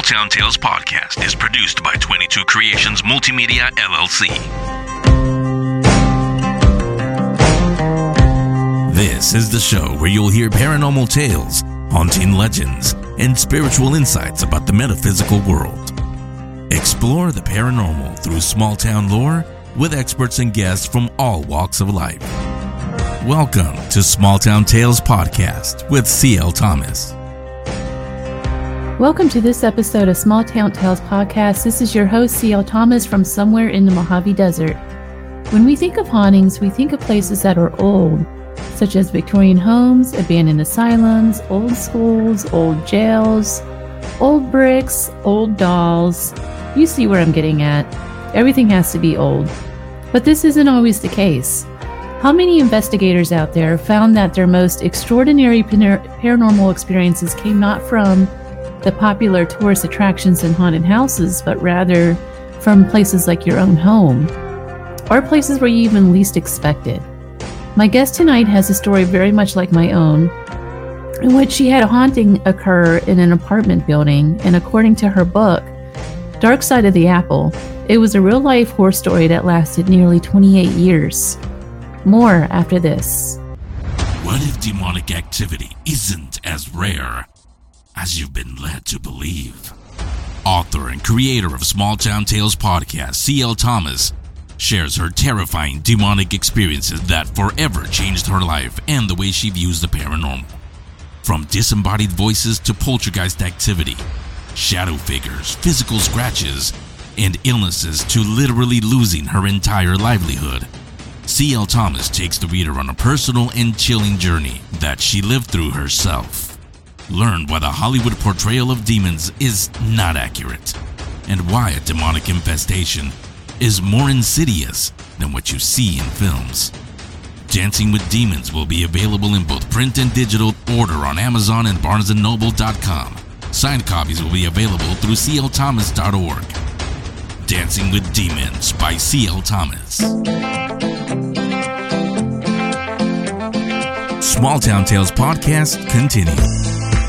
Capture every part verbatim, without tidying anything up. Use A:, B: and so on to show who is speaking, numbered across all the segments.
A: Small Town Tales podcast is produced by twenty-two Creations Multimedia, L L C. This is the show where you'll hear paranormal tales, haunting legends, and spiritual insights about the metaphysical world. Explore the paranormal through small town lore with experts and guests from all walks of life. Welcome to Small Town Tales podcast with C L Thomas.
B: Welcome to this episode of Small Town Tales podcast. This is your host, C L Thomas, from somewhere in the Mojave Desert. When we think of hauntings, we think of places that are old, such as Victorian homes, abandoned asylums, old schools, old jails, old bricks, old dolls. You see where I'm getting at. Everything has to be old. But this isn't always the case. How many investigators out there found that their most extraordinary paranormal experiences came not from the popular tourist attractions and haunted houses, but rather from places like your own home, or places where you even least expect it? My guest tonight has a story very much like my own, in which she had a haunting occur in an apartment building, and according to her book, Dark Side of the Apple, it was a real-life horror story that lasted nearly twenty-eight years. More after this.
A: What if demonic activity isn't as rare as you've been led to believe? Author and creator of Small Town Tales podcast, C L Thomas, shares her terrifying demonic experiences that forever changed her life and the way she views the paranormal. From disembodied voices to poltergeist activity, shadow figures, physical scratches, and illnesses to literally losing her entire livelihood, C L Thomas takes the reader on a personal and chilling journey that she lived through herself. Learn why the Hollywood portrayal of demons is not accurate, and why a demonic infestation is more insidious than what you see in films. Dancing with Demons will be available in both print and digital. Order on Amazon and barnes and noble dot com. Signed copies will be available through c l thomas dot org. Dancing with Demons by C L Thomas. Small Town Tales podcast continues.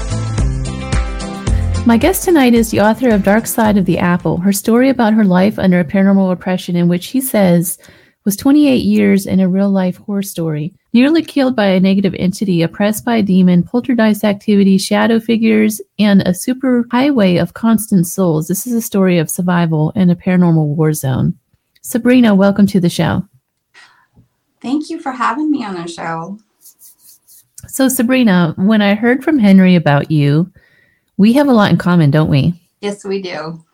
B: My guest tonight is the author of Dark Side of the Apple, her story about her life under a paranormal oppression, in which he says was twenty-eight years in a real-life horror story. Nearly killed by a negative entity, oppressed by a demon, poltergeist activity, shadow figures, and a super highway of constant souls. This is a story of survival in a paranormal war zone. Sabrina, welcome to the show.
C: Thank you for having me on the show.
B: So, Sabrina, when I heard from Henry about you, we have a lot in common, don't we?
C: Yes, we do.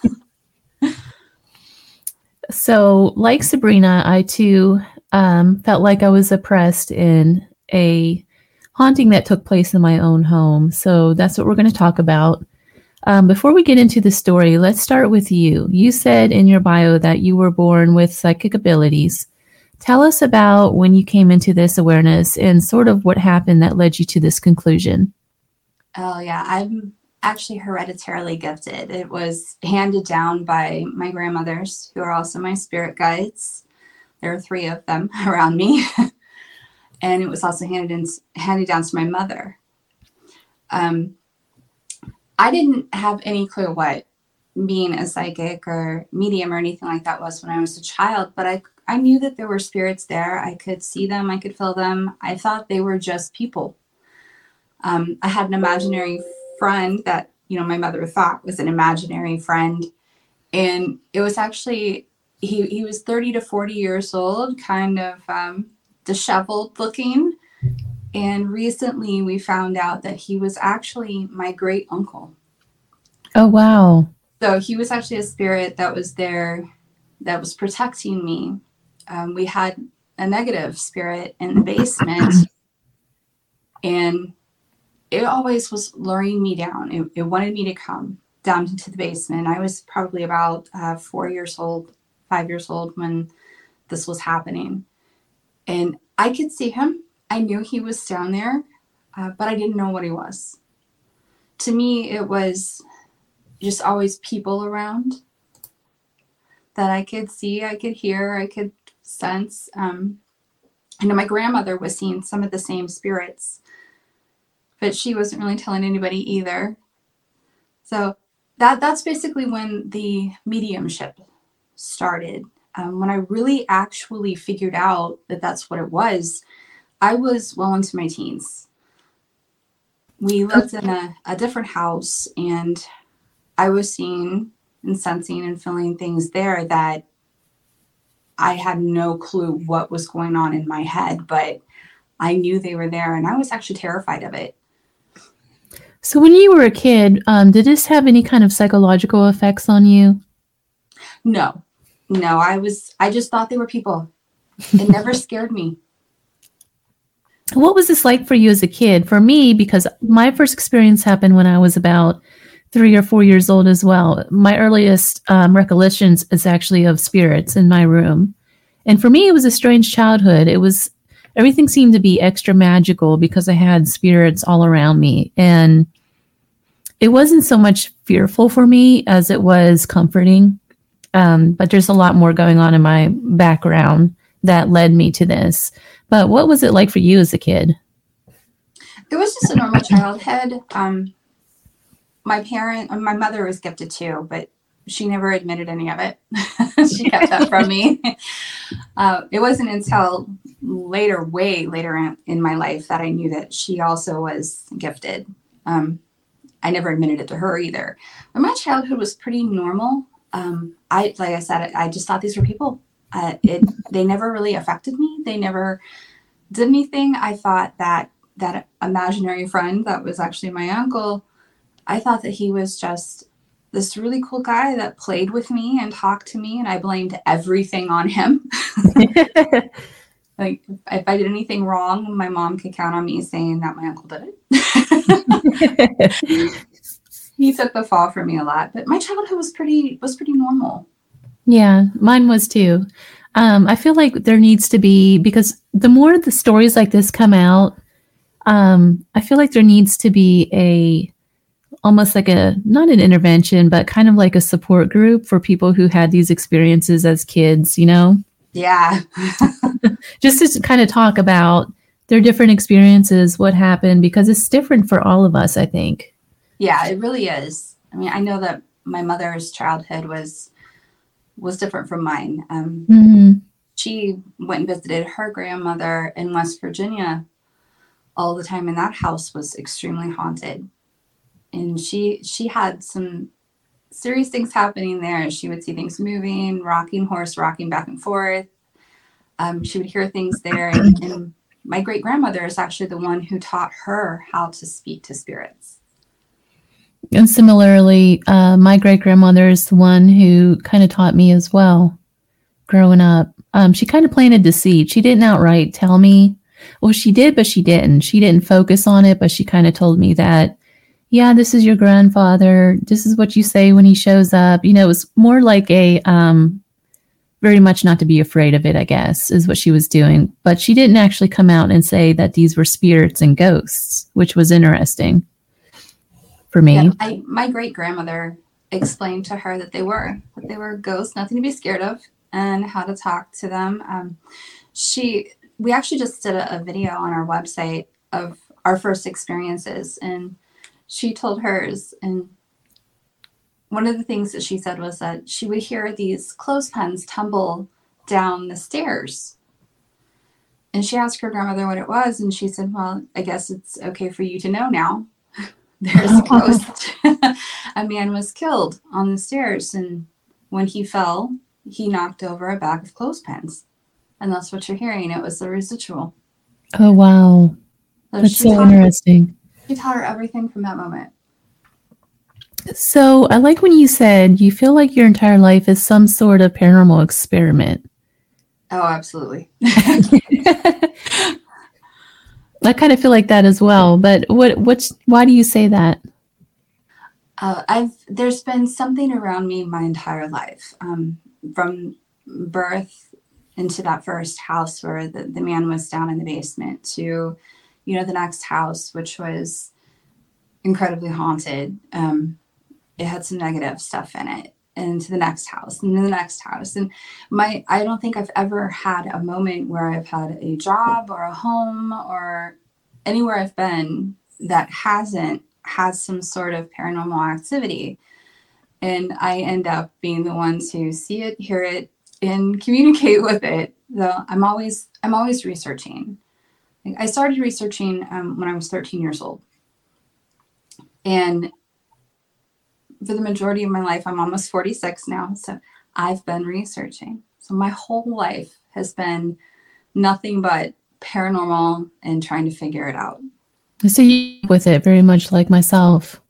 B: So, like Sabrina, I too um, felt like I was oppressed in a haunting that took place in my own home. So that's what we're going to talk about. Um, before we get into the story, let's start with you. You said in your bio that you were born with psychic abilities. Tell us about when you came into this awareness and sort of what happened that led you to this conclusion.
C: Oh, yeah. I'm actually hereditarily gifted. It was handed down by my grandmothers, who are also my spirit guides. There are three of them around me. And it was also handed in, handed down to my mother. Um, I didn't have any clue what being a psychic or medium or anything like that was when I was a child, but I, I knew that there were spirits there. I could see them. I could feel them. I thought they were just people. Um, I had an imaginary friend that, you know, my mother thought was an imaginary friend. And it was actually, he, he was thirty to forty years old, kind of um, disheveled looking. And recently we found out that he was actually my great uncle.
B: Oh, wow.
C: So he was actually a spirit that was there, that was protecting me. Um, we had a negative spirit in the basement, and it always was luring me down. It, it wanted me to come down into the basement. I was probably about uh, four years old, five years old when this was happening. And I could see him. I knew he was down there, uh, but I didn't know what he was. To me, it was just always people around that I could see, I could hear, I could sense. Um, I know my grandmother was seeing some of the same spirits, but she wasn't really telling anybody either. So that that's basically when the mediumship started. Um, when I really actually figured out that that's what it was, I was well into my teens. We lived in a, a different house, and I was seeing and sensing and feeling things there that I had no clue what was going on in my head, but I knew they were there, and I was actually terrified of it.
B: So when you were a kid, um, did this have any kind of psychological effects on you?
C: No, no, I was, I just thought they were people. It never scared me.
B: What was this like for you as a kid? For me, because my first experience happened when I was about three or four years old as well. My earliest um, recollections is actually of spirits in my room. And for me, it was a strange childhood. It was, everything seemed to be extra magical because I had spirits all around me. And it wasn't so much fearful for me as it was comforting. Um, but there's a lot more going on in my background that led me to this. But what was it like for you as a kid?
C: It was just a normal childhood. Um, my parent, my mother was gifted too, but she never admitted any of it. She kept that from me. Uh, it wasn't until later, way later in, in my life, that I knew that she also was gifted. Um, I never admitted it to her either. But my childhood was pretty normal. Um, I, like I said, I just thought these were people. Uh, it, they never really affected me. They never did anything. I thought that that imaginary friend that was actually my uncle, I thought that he was just this really cool guy that played with me and talked to me, and I blamed everything on him. Like, if I did anything wrong, my mom could count on me saying that my uncle did it. He took the fall for me a lot, but my childhood was pretty was pretty normal.
B: Yeah, mine was too. Um, I feel like there needs to be, because the more the stories like this come out, um, I feel like there needs to be a, almost like a, not an intervention, but kind of like a support group for people who had these experiences as kids, you know?
C: Yeah.
B: Just to kind of talk about their different experiences, what happened, because it's different for all of us, I think.
C: Yeah, it really is. I mean, I know that my mother's childhood was was different from mine. Um, mm-hmm. She went and visited her grandmother in West Virginia all the time, and that house was extremely haunted. And she she had some serious things happening there. She would see things moving, rocking horse, rocking back and forth. Um, she would hear things there. And, and my great grandmother is actually the one who taught her how to speak to spirits.
B: And similarly, uh, my great grandmother is the one who kind of taught me as well growing up. Um, she kind of planted deceit. She didn't outright tell me. Well, she did, but she didn't. She didn't focus on it, but she kind of told me that, yeah, this is your grandfather. This is what you say when he shows up. You know, it was more like a um, very much not to be afraid of it, I guess, is what she was doing. But she didn't actually come out and say that these were spirits and ghosts, which was interesting for me.
C: Yeah, I, my great grandmother explained to her that they were, that they were ghosts, nothing to be scared of, and how to talk to them. Um, she, we actually just did a, a video on our website of our first experiences, and she told hers. And one of the things that she said was that she would hear these clothespins tumble down the stairs. And she asked her grandmother what it was, and she said, well, I guess it's okay for you to know now. There's a ghost. A man was killed on the stairs, and when he fell, he knocked over a bag of clothespins. And that's what you're hearing. It was the residual.
B: Oh, wow.
C: So
B: that's so interesting.
C: Her, she taught her everything from that moment.
B: So I like when you said you feel like your entire life is some sort of paranormal experiment.
C: Oh, absolutely.
B: I kind of feel like that as well. But what? What's? Why do you say that?
C: Uh, I've there's been something around me my entire life, um, from birth into that first house where the, the man was down in the basement to, you know, the next house, which was incredibly haunted. Um, it had some negative stuff in it. And to the next house and the next house. And my, I don't think I've ever had a moment where I've had a job or a home or anywhere I've been that hasn't had some sort of paranormal activity. And I end up being the one to see it, hear it, and communicate with it. Though I'm always, I'm always researching. I started researching um, when I was thirteen years old. And for the majority of my life, I'm almost forty-six now. So I've been researching. So my whole life has been nothing but paranormal and trying to figure it out.
B: So you with it very much like myself.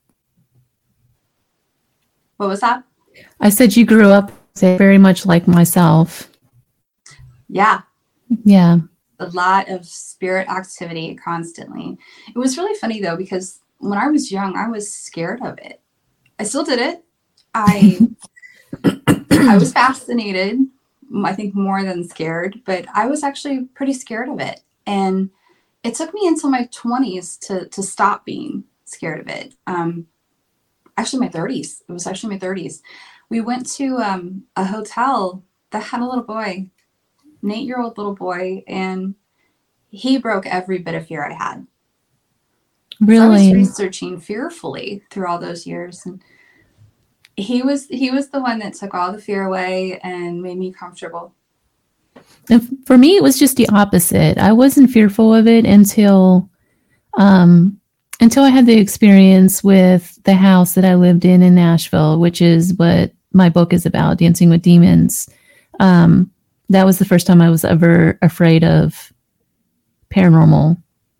C: What was that?
B: I said you grew up with it very much like myself.
C: Yeah.
B: Yeah.
C: A lot of spirit activity constantly. It was really funny though, because when I was young, I was scared of it. I still did it. I I was fascinated, I think more than scared, but I was actually pretty scared of it. And it took me until my twenties to to stop being scared of it. Um, actually, my thirties. It was actually my thirties. We went to um, a hotel that had a little boy, an eight-year-old little boy, and he broke every bit of fear I had.
B: Really?
C: So I was researching fearfully through all those years, and he was he was the one that took all the fear away and made me comfortable.
B: And for me, it was just the opposite. I wasn't fearful of it until, um, until I had the experience with the house that I lived in in Nashville, which is what my book is about, Dancing with Demons. Um, that was the first time I was ever afraid of paranormal.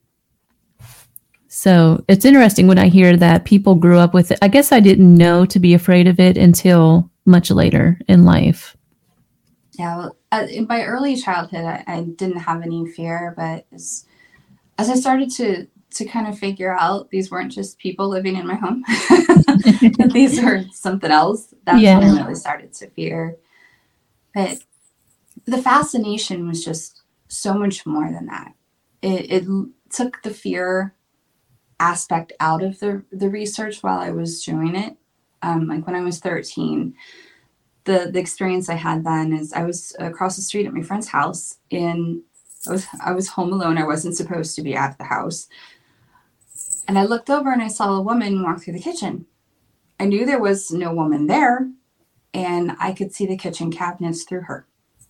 B: So it's interesting when I hear that people grew up with it. I guess I didn't know to be afraid of it until much later in life.
C: Yeah, well, uh, in my early childhood, I, I didn't have any fear, but as, as I started to to kind of figure out these weren't just people living in my home, that these were something else, that's
B: Yeah.
C: when I really started to fear. But the fascination was just so much more than that. It, it took the fear aspect out of the, the research while I was doing it. Um, like when I was thirteen, the, the experience I had then is I was across the street at my friend's house, and I was, I was home alone. I wasn't supposed to be at the house. And I looked over and I saw a woman walk through the kitchen. I knew there was no woman there, and I could see the kitchen cabinets through her.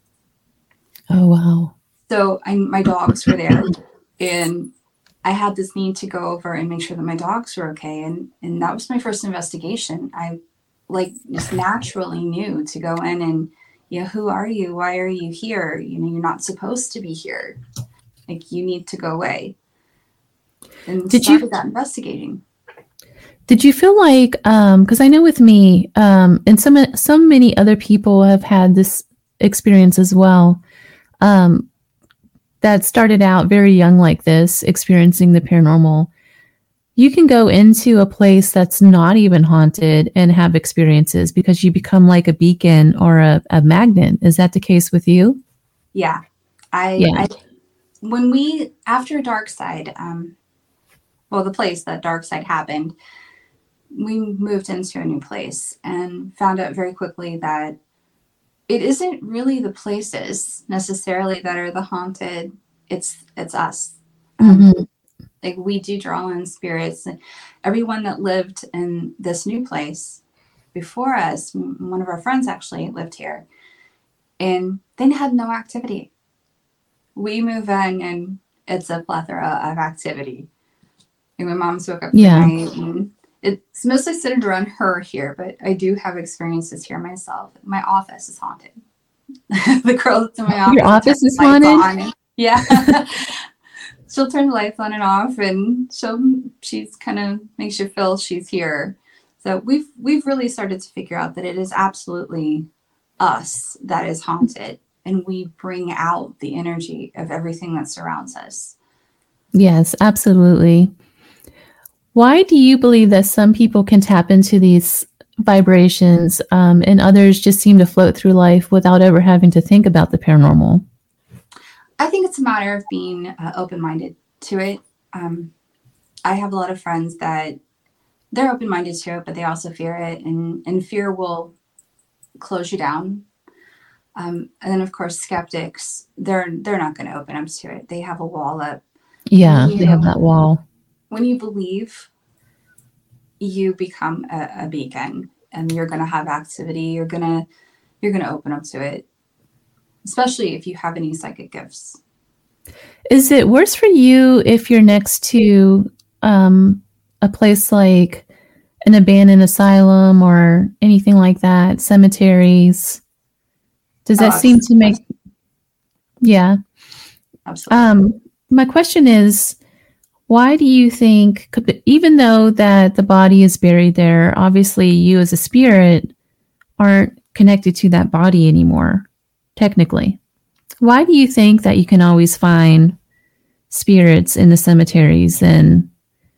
B: Oh, wow.
C: So I, my dogs were there, and I had this need to go over and make sure that my dogs were okay. And, and that was my first investigation. I like just naturally knew to go in and, you know, who are you? Why are you here? You know, you're not supposed to be here. Like, you need to go away. And
B: Did
C: started
B: you-
C: that investigating.
B: Did you feel like, um, because I know with me, um, and some some many other people have had this experience as well, um, that started out very young like this, experiencing the paranormal. You can go into a place that's not even haunted and have experiences because you become like a beacon or a, a magnet. Is that the case with you?
C: Yeah. I,
B: Yeah.
C: I when we, after Dark Side, um, well, the place that Dark Side happened, we moved into a new place and found out very quickly that it isn't really the places necessarily that are the haunted. It's it's us. Um,
B: Mhm.
C: like, we do draw in spirits. Everyone that lived in this new place before us, m- one of our friends actually lived here, and they had no activity. We move in and it's a plethora of activity. And my mom's woke up
B: Yeah.
C: tonight, and it's mostly centered around her here, but I do have experiences here myself. My office is haunted. The girl that's in my office,
B: Your office
C: turns
B: is
C: the lights
B: haunted?
C: on. Yeah. She'll turn the lights on and off, and she'll she's kind of makes you feel she's here. So we've we've really started to figure out that it is absolutely us that is haunted, and we bring out the energy of everything that surrounds us.
B: Yes, absolutely. Why do you believe that some people can tap into these vibrations, um, and others just seem to float through life without ever having to think about the paranormal?
C: I think it's a matter of being uh, open-minded to it. Um, I have a lot of friends that they're open-minded to it, but they also fear it, and, and fear will close you down. Um, and then, of course, skeptics, they're they're not going to open up to it. They have a wall up.
B: Yeah,
C: You
B: they have
C: know,
B: that wall.
C: when you believe, you become a, a beacon. and you're going to have activity. You're going to, you're going to open up to it, especially if you have any psychic gifts.
B: Is it worse for you if you're next to um, a place like an abandoned asylum or anything like that, cemeteries? Does that oh, seem to make... Yeah.
C: Absolutely.
B: Um, my question is, why do you think, even though that the body is buried there, obviously you as a spirit aren't connected to that body anymore, technically. Why do you think that you can always find spirits in the cemeteries? And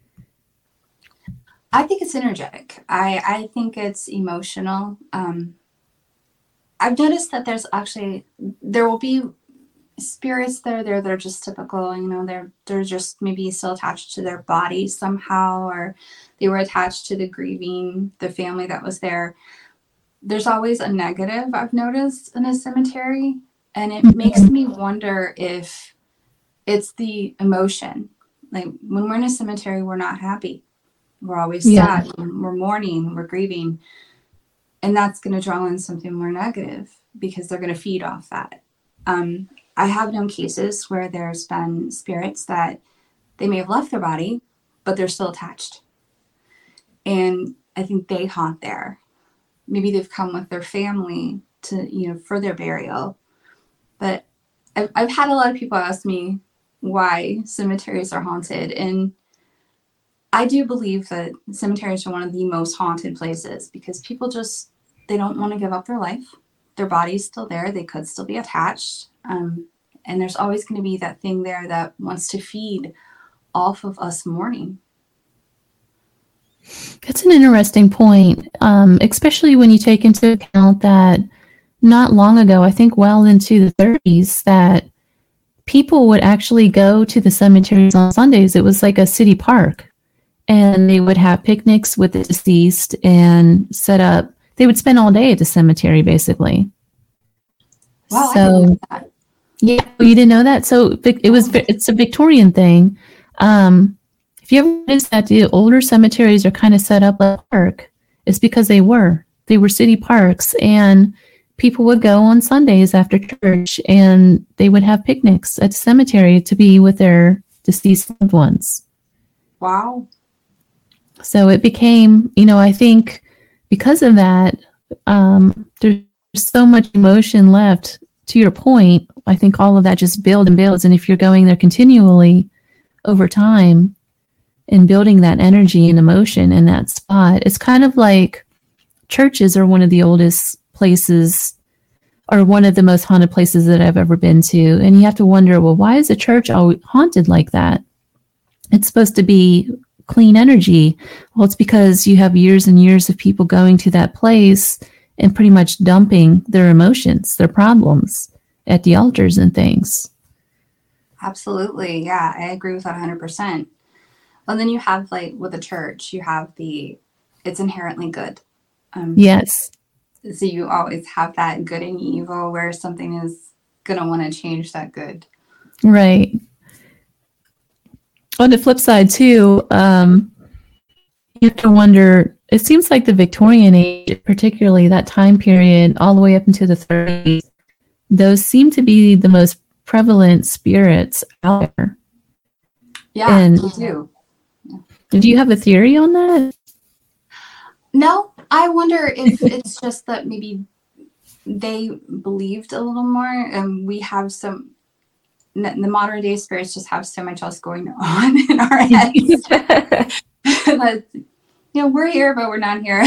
C: I think it's energetic. I, I think it's emotional. Um, I've noticed that there's actually, there will be spirits that are there that are just typical, you know, they're they're just maybe still attached to their body somehow, or they were attached to the grieving, the family that was there. There's always a negative I've noticed in a cemetery, and it makes me wonder if it's the emotion. Like when we're in a cemetery, we're not happy. We're always
B: Yeah.
C: sad. We're mourning, we're grieving. And that's going to draw in something more negative because they're going to feed off that. Um, I have known cases where there's been spirits that they may have left their body, but they're still attached. And I think they haunt there. Maybe they've come with their family to, you know, for their burial. But I've, I've had a lot of people ask me why cemeteries are haunted. And I do believe that cemeteries are one of the most haunted places because people just, they don't want to give up their life. Their body's still there. They could still be attached. Um, and there's always going to be that thing there that wants to feed off of us mourning.
B: That's an interesting point, um, especially when you take into account that not long ago, I think well into the thirties, that people would actually go to the cemeteries on Sundays. It was like a city park, and they would have picnics with the deceased and set up. They would spend all day at the cemetery, basically.
C: Wow,
B: so,
C: I didn't know that.
B: Yeah, you didn't know that? So it was. It's a Victorian thing. Um, if you ever notice that the older cemeteries are kind of set up like a park, it's because they were. They were city parks, and people would go on Sundays after church, and they would have picnics at the cemetery to be with their deceased loved ones.
C: Wow.
B: So it became, you know, I think because of that, um, there's so much emotion left. To your point, I think all of that just builds and builds. And if you're going there continually over time and building that energy and emotion in that spot, it's kind of like churches are one of the oldest places, or one of the most haunted places that I've ever been to. And you have to wonder, well, why is a church always haunted like that? It's supposed to be clean energy. Well, it's because you have years and years of people going to that place and pretty much dumping their emotions, their problems at the altars and things.
C: Absolutely. Yeah, I agree with that one hundred percent. And then you have, like, with the church, you have the, it's inherently good. Um,
B: yes.
C: So you always have that good and evil where something is going to want to change that good.
B: Right. On the flip side, too, um, you have to wonder, it seems like the Victorian age, particularly that time period, all the way up into the thirties, those seem to be the most prevalent spirits out there.
C: Yeah, and me too.
B: Do you have a theory on that?
C: No, I wonder if it's just that maybe they believed a little more, and we have some, the modern day spirits just have so much else going on in our heads. That, you know, we're here, but we're not here.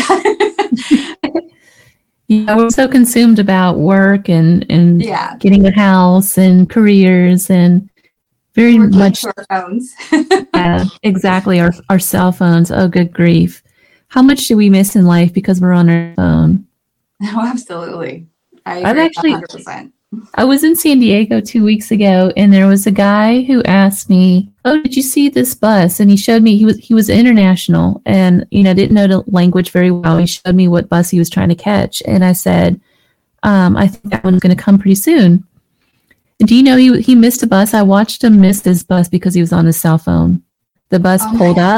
B: Yeah, we're so consumed about work and, and
C: yeah.
B: getting a house and careers and very
C: we're
B: much
C: to our phones.
B: Yeah, exactly. Our our cell phones. Oh, good grief. How much do we miss in life because we're on our phone?
C: Oh, absolutely. I agree
B: I've actually,
C: one hundred percent.
B: I was in San Diego two weeks ago, and there was a guy who asked me, "Oh, did you see this bus?" And he showed me, he was he was international, and you know didn't know the language very well. He showed me what bus he was trying to catch, and I said, um, "I think that one's going to come pretty soon." And do you know he he missed a bus? I watched him miss this bus because he was on his cell phone. The bus
C: Oh
B: pulled up,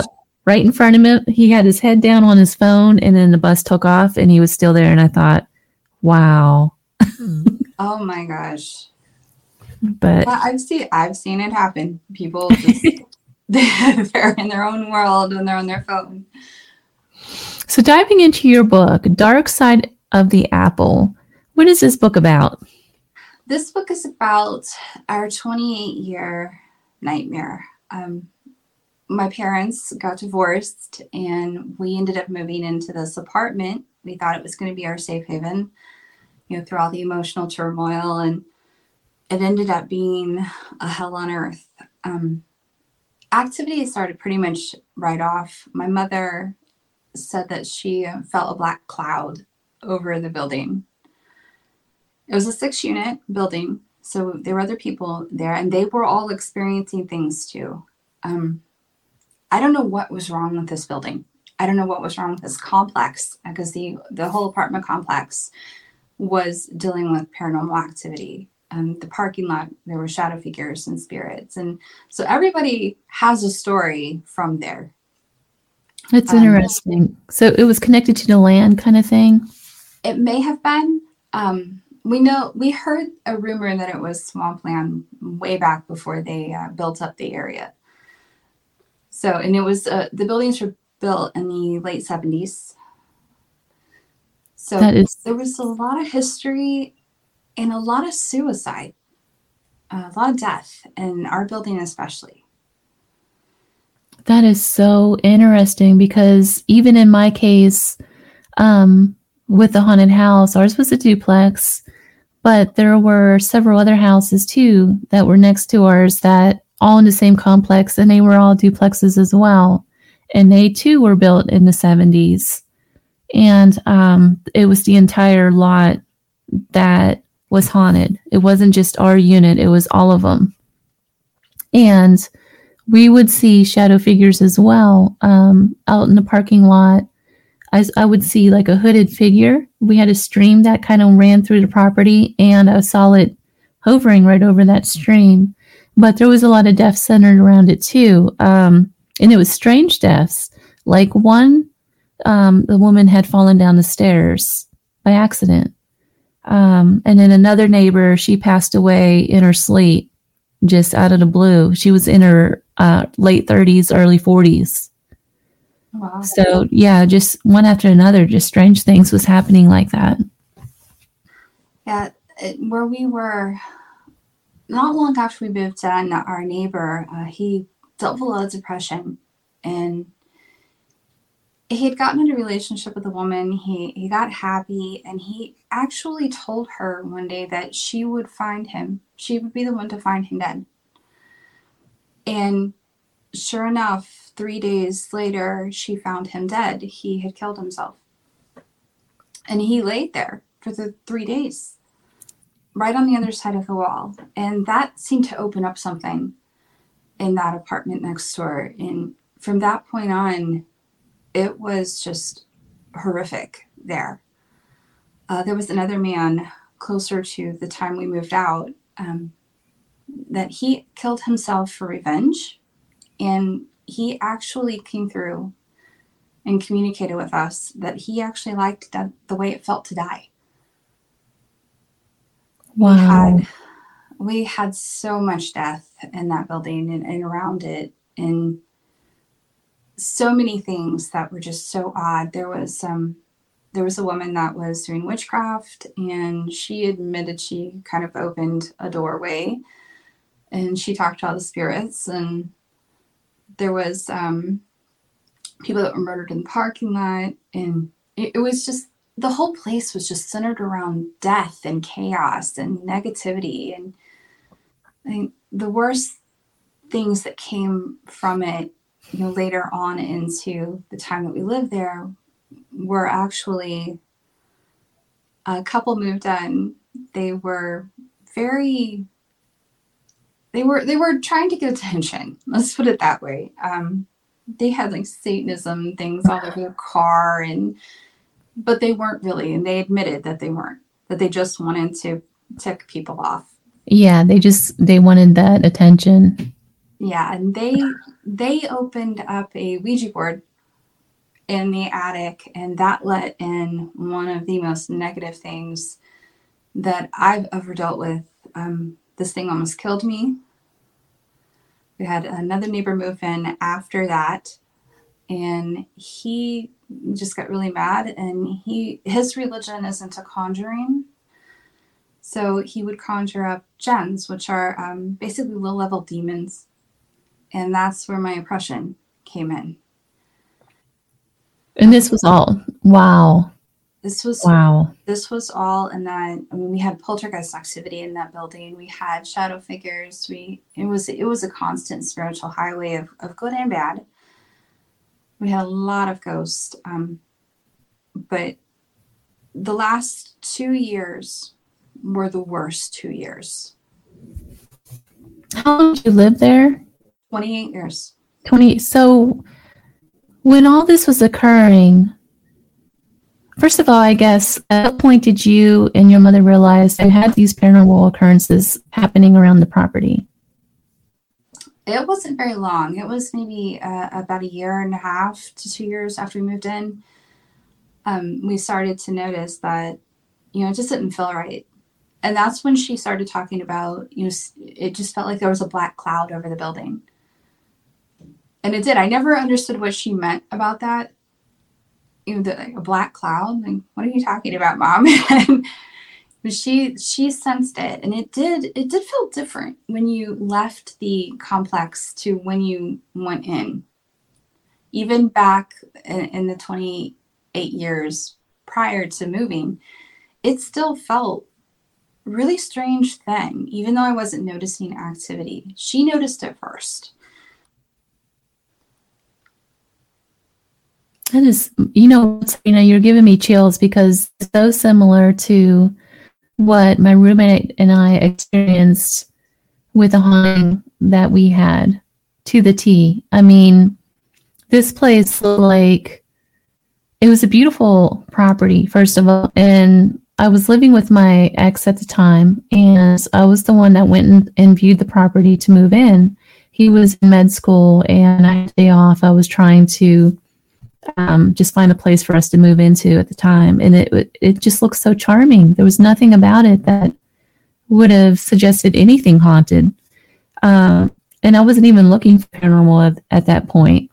B: right in front of him. He had his head down on his phone, and then the bus took off, and he was still there. And I thought, wow.
C: Oh my gosh.
B: But
C: yeah, I've seen I've seen it happen. People just they're in their own world and they're on their phone.
B: So diving into your book, Dark Side of the Apple, what is this book about?
C: This book is about our twenty-eight year nightmare. Um, my parents got divorced and we ended up moving into this apartment. We thought it was going to be our safe haven, you know, through all the emotional turmoil, and it ended up being a hell on earth. Um, activity started pretty much right off. My mother said that she felt a black cloud over the building. It was a six unit building, so there were other people there, and they were all experiencing things too. Um, I don't know what was wrong with this building. I don't know what was wrong with this complex, because the, the whole apartment complex was dealing with paranormal activity. Um, the parking lot, there were shadow figures and spirits. And so everybody has a story from there.
B: That's
C: Um,
B: interesting. So it was connected to the land kind of thing?
C: It may have been. Um, we know, we heard a rumor that it was swampland way back before they uh, built up the area. So, and it was, uh, the buildings were built in the late seventies. So
B: That is-
C: there was a lot of history and a lot of suicide, a lot of death in our building especially.
B: That is so interesting, because even in my case, um, with the haunted house, ours was a duplex, but there were several other houses too that were next to ours that all in the same complex, and they were all duplexes as well. And they too were built in the seventies. And um, it was the entire lot that was haunted. It wasn't just our unit, it was all of them. And we would see shadow figures as well um, out in the parking lot. I, I would see like a hooded figure. We had a stream that kind of ran through the property, and I saw it hovering right over that stream. But there was a lot of deaths centered around it too. Um, and it was strange deaths. Like one, um, the woman had fallen down the stairs by accident. Um, and then another neighbor, she passed away in her sleep, just out of the blue. She was in her uh, late thirties, early forties.
C: Wow.
B: So yeah, just one after another, just strange things was happening like that.
C: Yeah, it, where we were, not long after we moved in, our neighbor, uh, he dealt with a lot of depression, and he had gotten into a relationship with a woman. He, he got happy, and he actually told her one day that she would find him. She would be the one to find him dead. And sure enough, three days later, she found him dead. He had killed himself. And he laid there for the three days, right on the other side of the wall. And that seemed to open up something in that apartment next door. And from that point on, it was just horrific there. Uh, there was another man closer to the time we moved out um, that he killed himself for revenge. And he actually came through and communicated with us that he actually liked that, the way it felt to die.
B: Wow.
C: We had, we had so much death in that building and, and around it, and so many things that were just so odd. There was um, there was a woman that was doing witchcraft, and she admitted she kind of opened a doorway, and she talked to all the spirits. And there was um, people that were murdered in the parking lot, and it, it was just, the whole place was just centered around death and chaos and negativity. And I think the worst things that came from it, you know, later on into the time that we lived there, were actually a couple moved in. They were very, they were, they were trying to get attention. Let's put it that way. Um, they had like Satanism things all over their car, and, but they weren't really, and they admitted that they weren't, that they just wanted to tick people off.
B: Yeah, they just, they wanted that attention.
C: Yeah, and they they opened up a Ouija board in the attic, and that let in one of the most negative things that I've ever dealt with. Um, this thing almost killed me. We had another neighbor move in after that, and he just got really mad, and he his religion is into conjuring. So he would conjure up gens, which are um, basically low-level demons. And that's where my oppression came in.
B: And this was all, wow.
C: This was,
B: wow.
C: This was all in that, I mean, we had poltergeist activity in that building. We had shadow figures. We, it was, it was a constant spiritual highway of, of good and bad. We had a lot of ghosts. Um, but the last two years were the worst two years.
B: How long did you live there?
C: twenty-eight years.
B: twenty. So when all this was occurring, first of all, I guess, at what point did you and your mother realize you had these paranormal occurrences happening around the property?
C: It wasn't very long. It was maybe uh, about a year and a half to two years after we moved in. Um, we started to notice that, you know, it just didn't feel right. And that's when she started talking about, you know, it just felt like there was a black cloud over the building. And it did. I never understood what she meant about that. You know, the, like, a black cloud. Like, what are you talking about, Mom? And she she sensed it, and it did it did feel different when you left the complex to when you went in. Even back in, in the twenty-eight years prior to moving, it still felt really strange then, even though I wasn't noticing activity. She noticed it first.
B: That is, you know, you know, you're giving me chills because it's so similar to what my roommate and I experienced with the haunting that we had, to the T. I mean, this place looked like it was a beautiful property, first of all, and I was living with my ex at the time, and I was the one that went and, and viewed the property to move in. He was in med school, and I had a day off. I was trying to um, just find a place for us to move into at the time, and it it just looked so charming. There was nothing about it that would have suggested anything haunted, um, and I wasn't even looking for paranormal at, at that point.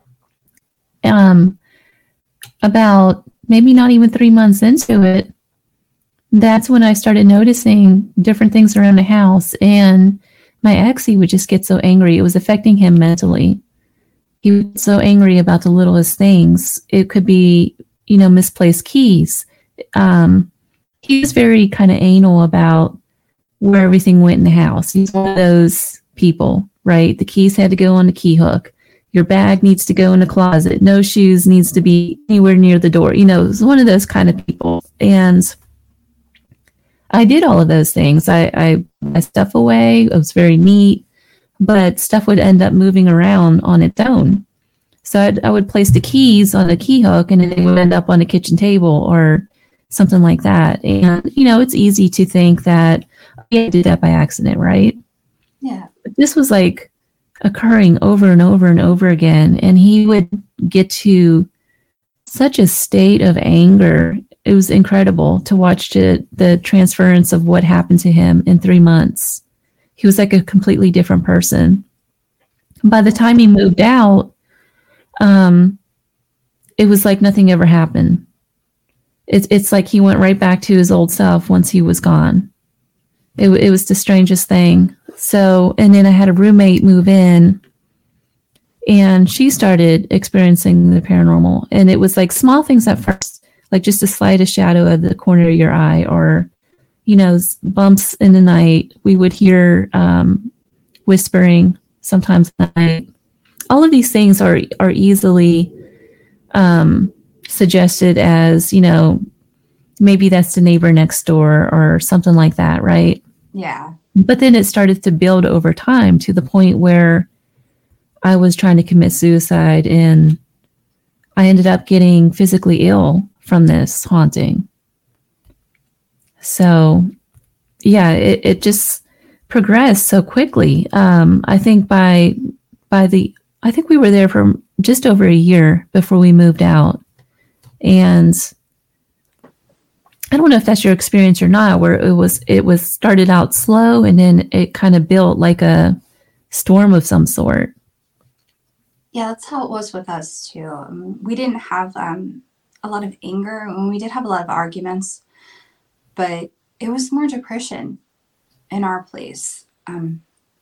B: Um, about maybe not even three months into it, that's when I started noticing different things around the house. And my ex, he would just get so angry. It was affecting him mentally. He was so angry about the littlest things. It could be, you know, misplaced keys. Um, he was very kind of anal about where everything went in the house. He's one of those people, right? The keys had to go on the key hook. Your bag needs to go in the closet. No shoes needs to be anywhere near the door. You know, it was one of those kind of people. And I did all of those things. I, I put my stuff away. It was very neat, but stuff would end up moving around on its own. So I'd, I would place the keys on a key hook, and it would end up on the kitchen table or something like that. And, you know, it's easy to think that, yeah, I did that by accident, right?
C: Yeah.
B: But this was like occurring over and over and over again. And he would get to such a state of anger. It was incredible to watch it, the transference of what happened to him in three months. He was like a completely different person. By the time he moved out, um, it was like nothing ever happened. It's it's like he went right back to his old self once he was gone. It, it was the strangest thing. So, and then I had a roommate move in, and she started experiencing the paranormal. And it was like small things at first, like just the slightest shadow of the corner of your eye, or, you know, bumps in the night. We would hear um, whispering sometimes at night. All of these things are, are easily um, suggested as, you know, maybe that's the neighbor next door or something like that, right?
C: Yeah.
B: But then it started to build over time to the point where I was trying to commit suicide, and I ended up getting physically ill from this haunting. So, yeah, it, it just, progressed so quickly. Um, I think by by the I think we were there for just over a year before we moved out, and I don't know if that's your experience or not, where it was it was started out slow and then it kind of built like a storm of some sort.
C: Yeah, that's how it was with us too. Um, we didn't have um, a lot of anger, and we did have a lot of arguments, but it was more depression in our place. Um,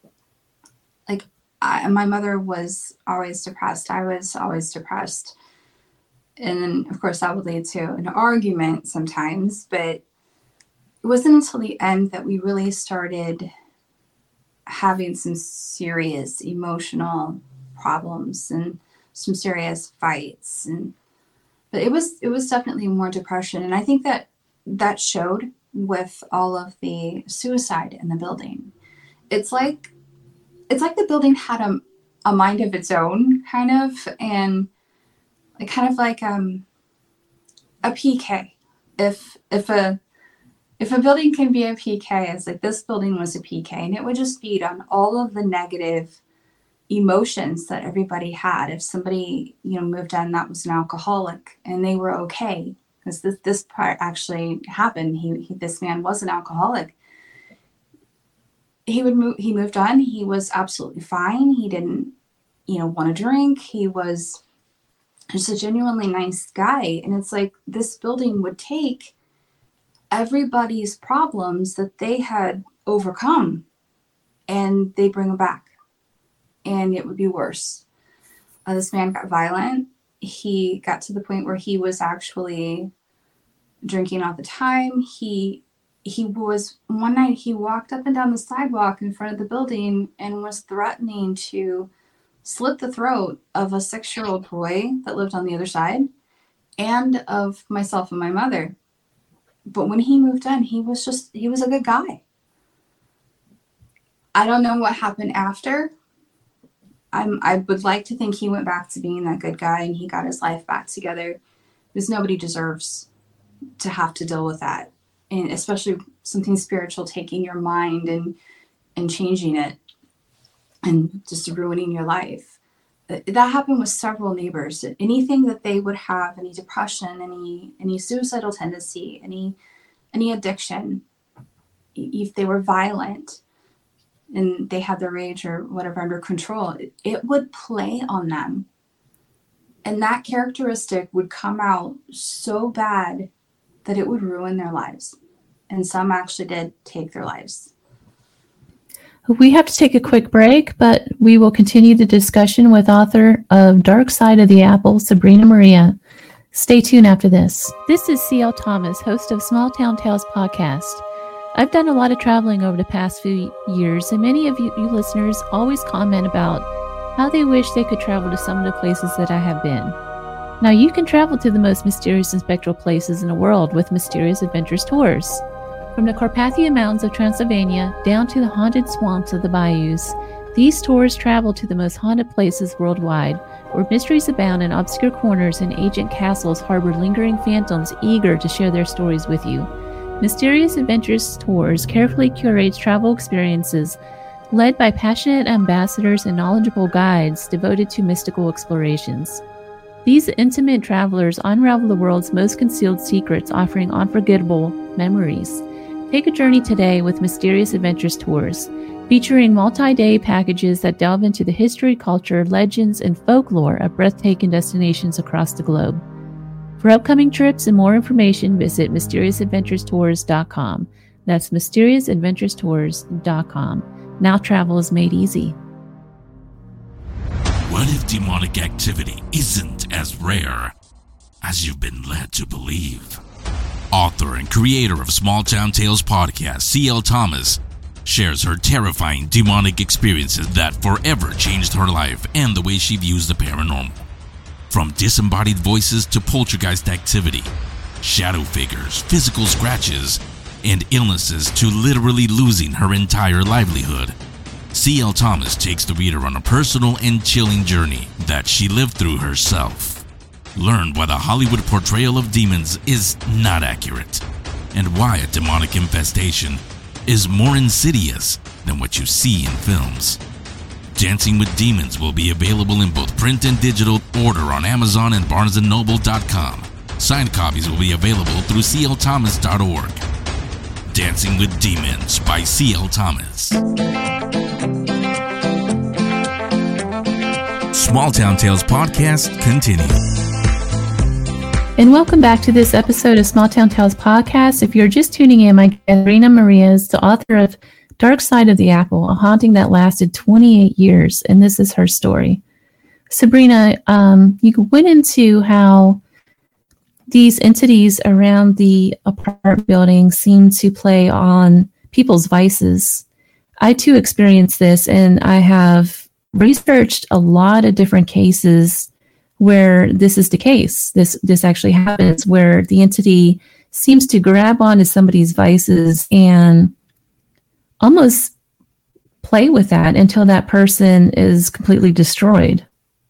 C: like I, my mother was always depressed. I was always depressed. And then, of course, that would lead to an argument sometimes, but it wasn't until the end that we really started having some serious emotional problems and some serious fights. And but it was it was definitely more depression. And I think that that showed with all of the suicide in the building. It's like it's like the building had a, a mind of its own, kind of, and kind of like um, a P K. If if a if a building can be a P K, it's like this building was a P K, and it would just feed on all of the negative emotions that everybody had. If somebody, you know, moved in that was an alcoholic and they were okay, because this this part actually happened. He, he this man was an alcoholic. He would move. He moved on. He was absolutely fine. He didn't, you know, want to drink. He was just a genuinely nice guy. And it's like this building would take everybody's problems that they had overcome and they bring them back, and it would be worse. Uh, this man got violent. He got to the point where he was actually drinking all the time. He he was one night he walked up and down the sidewalk in front of the building and was threatening to slit the throat of a six-year-old boy that lived on the other side and of myself and my mother. But when he moved in, he was just, he was a good guy. I don't know what happened after. I'm, I would like to think he went back to being that good guy and he got his life back together, because nobody deserves to have to deal with that. And especially something spiritual taking your mind and, and changing it and just ruining your life. That happened with several neighbors. Anything that they would have, any depression, any any suicidal tendency, any any addiction, if they were violent and they had their rage or whatever under control, it, it would play on them. And that characteristic would come out so bad that it would ruin their lives. And some actually did take their lives.
B: We have to take a quick break, but we will continue the discussion with author of Dark Side of the Apple, Sabrina Maria. Stay tuned after this. This is C L Thomas, host of Small Town Tales podcast. I've done a lot of traveling over the past few years, and many of you, you listeners always comment about how they wish they could travel to some of the places that I have been. Now, you can travel to the most mysterious and spectral places in the world with Mysterious Adventures Tours. From the Carpathian Mountains of Transylvania down to the haunted swamps of the bayous, these tours travel to the most haunted places worldwide, where mysteries abound and obscure corners and ancient castles harbor lingering phantoms eager to share their stories with you. Mysterious Adventures Tours carefully curates travel experiences led by passionate ambassadors and knowledgeable guides devoted to mystical explorations. These intimate travelers unravel the world's most concealed secrets, offering unforgettable memories. Take a journey today with Mysterious Adventures Tours, featuring multi-day packages that delve into the history, culture, legends, and folklore of breathtaking destinations across the globe. For upcoming trips and more information, visit mysterious adventures tours dot com. That's mysterious adventures tours dot com. Now travel is made easy.
A: What if demonic activity isn't as rare as you've been led to believe? Author and creator of Small Town Tales podcast, C L Thomas, shares her terrifying demonic experiences that forever changed her life and the way she views the paranormal. From disembodied voices to poltergeist activity, shadow figures, physical scratches, and illnesses to literally losing her entire livelihood, C L Thomas takes the reader on a personal and chilling journey that she lived through herself. Learn why the Hollywood portrayal of demons is not accurate, and why a demonic infestation is more insidious than what you see in films. Dancing with Demons will be available in both print and digital. Order on Amazon and barnes and noble dot com. Signed copies will be available through c l thomas dot org. Dancing with Demons by C L Thomas. Small Town Tales podcast continues.
B: And welcome back to this episode of Small Town Tales podcast. If you're just tuning in, my guest, Sabrina Maria, is the author of Dark Side of the Apple, a haunting that lasted twenty-eight years, and this is her story. Sabrina, um, you went into how these entities around the apartment building seem to play on people's vices. I too experienced this, and I have researched a lot of different cases where this is the case. This this actually happens, where the entity seems to grab onto somebody's vices and almost play with that until that person is completely destroyed.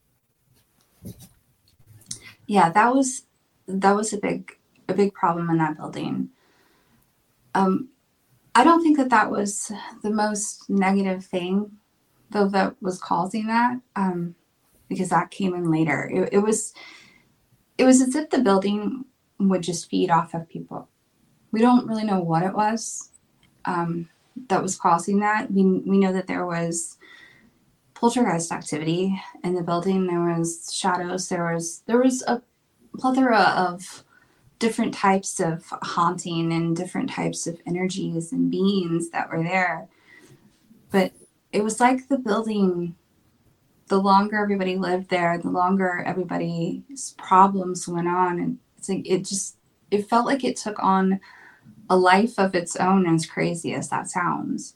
C: Yeah, that was that was a big a big problem in that building. Um, I don't think that that was the most negative thing, though, that was causing that, um, because that came in later. It, it was it was as if the building would just feed off of people. We don't really know what it was. Um, that was causing that. We we know that there was poltergeist activity in the building. There was shadows. There was there was a plethora of different types of haunting and different types of energies and beings that were there. But it was like the building, the longer everybody lived there, the longer everybody's problems went on, and it's like it just it felt like it took on a life of its own, as crazy as that sounds.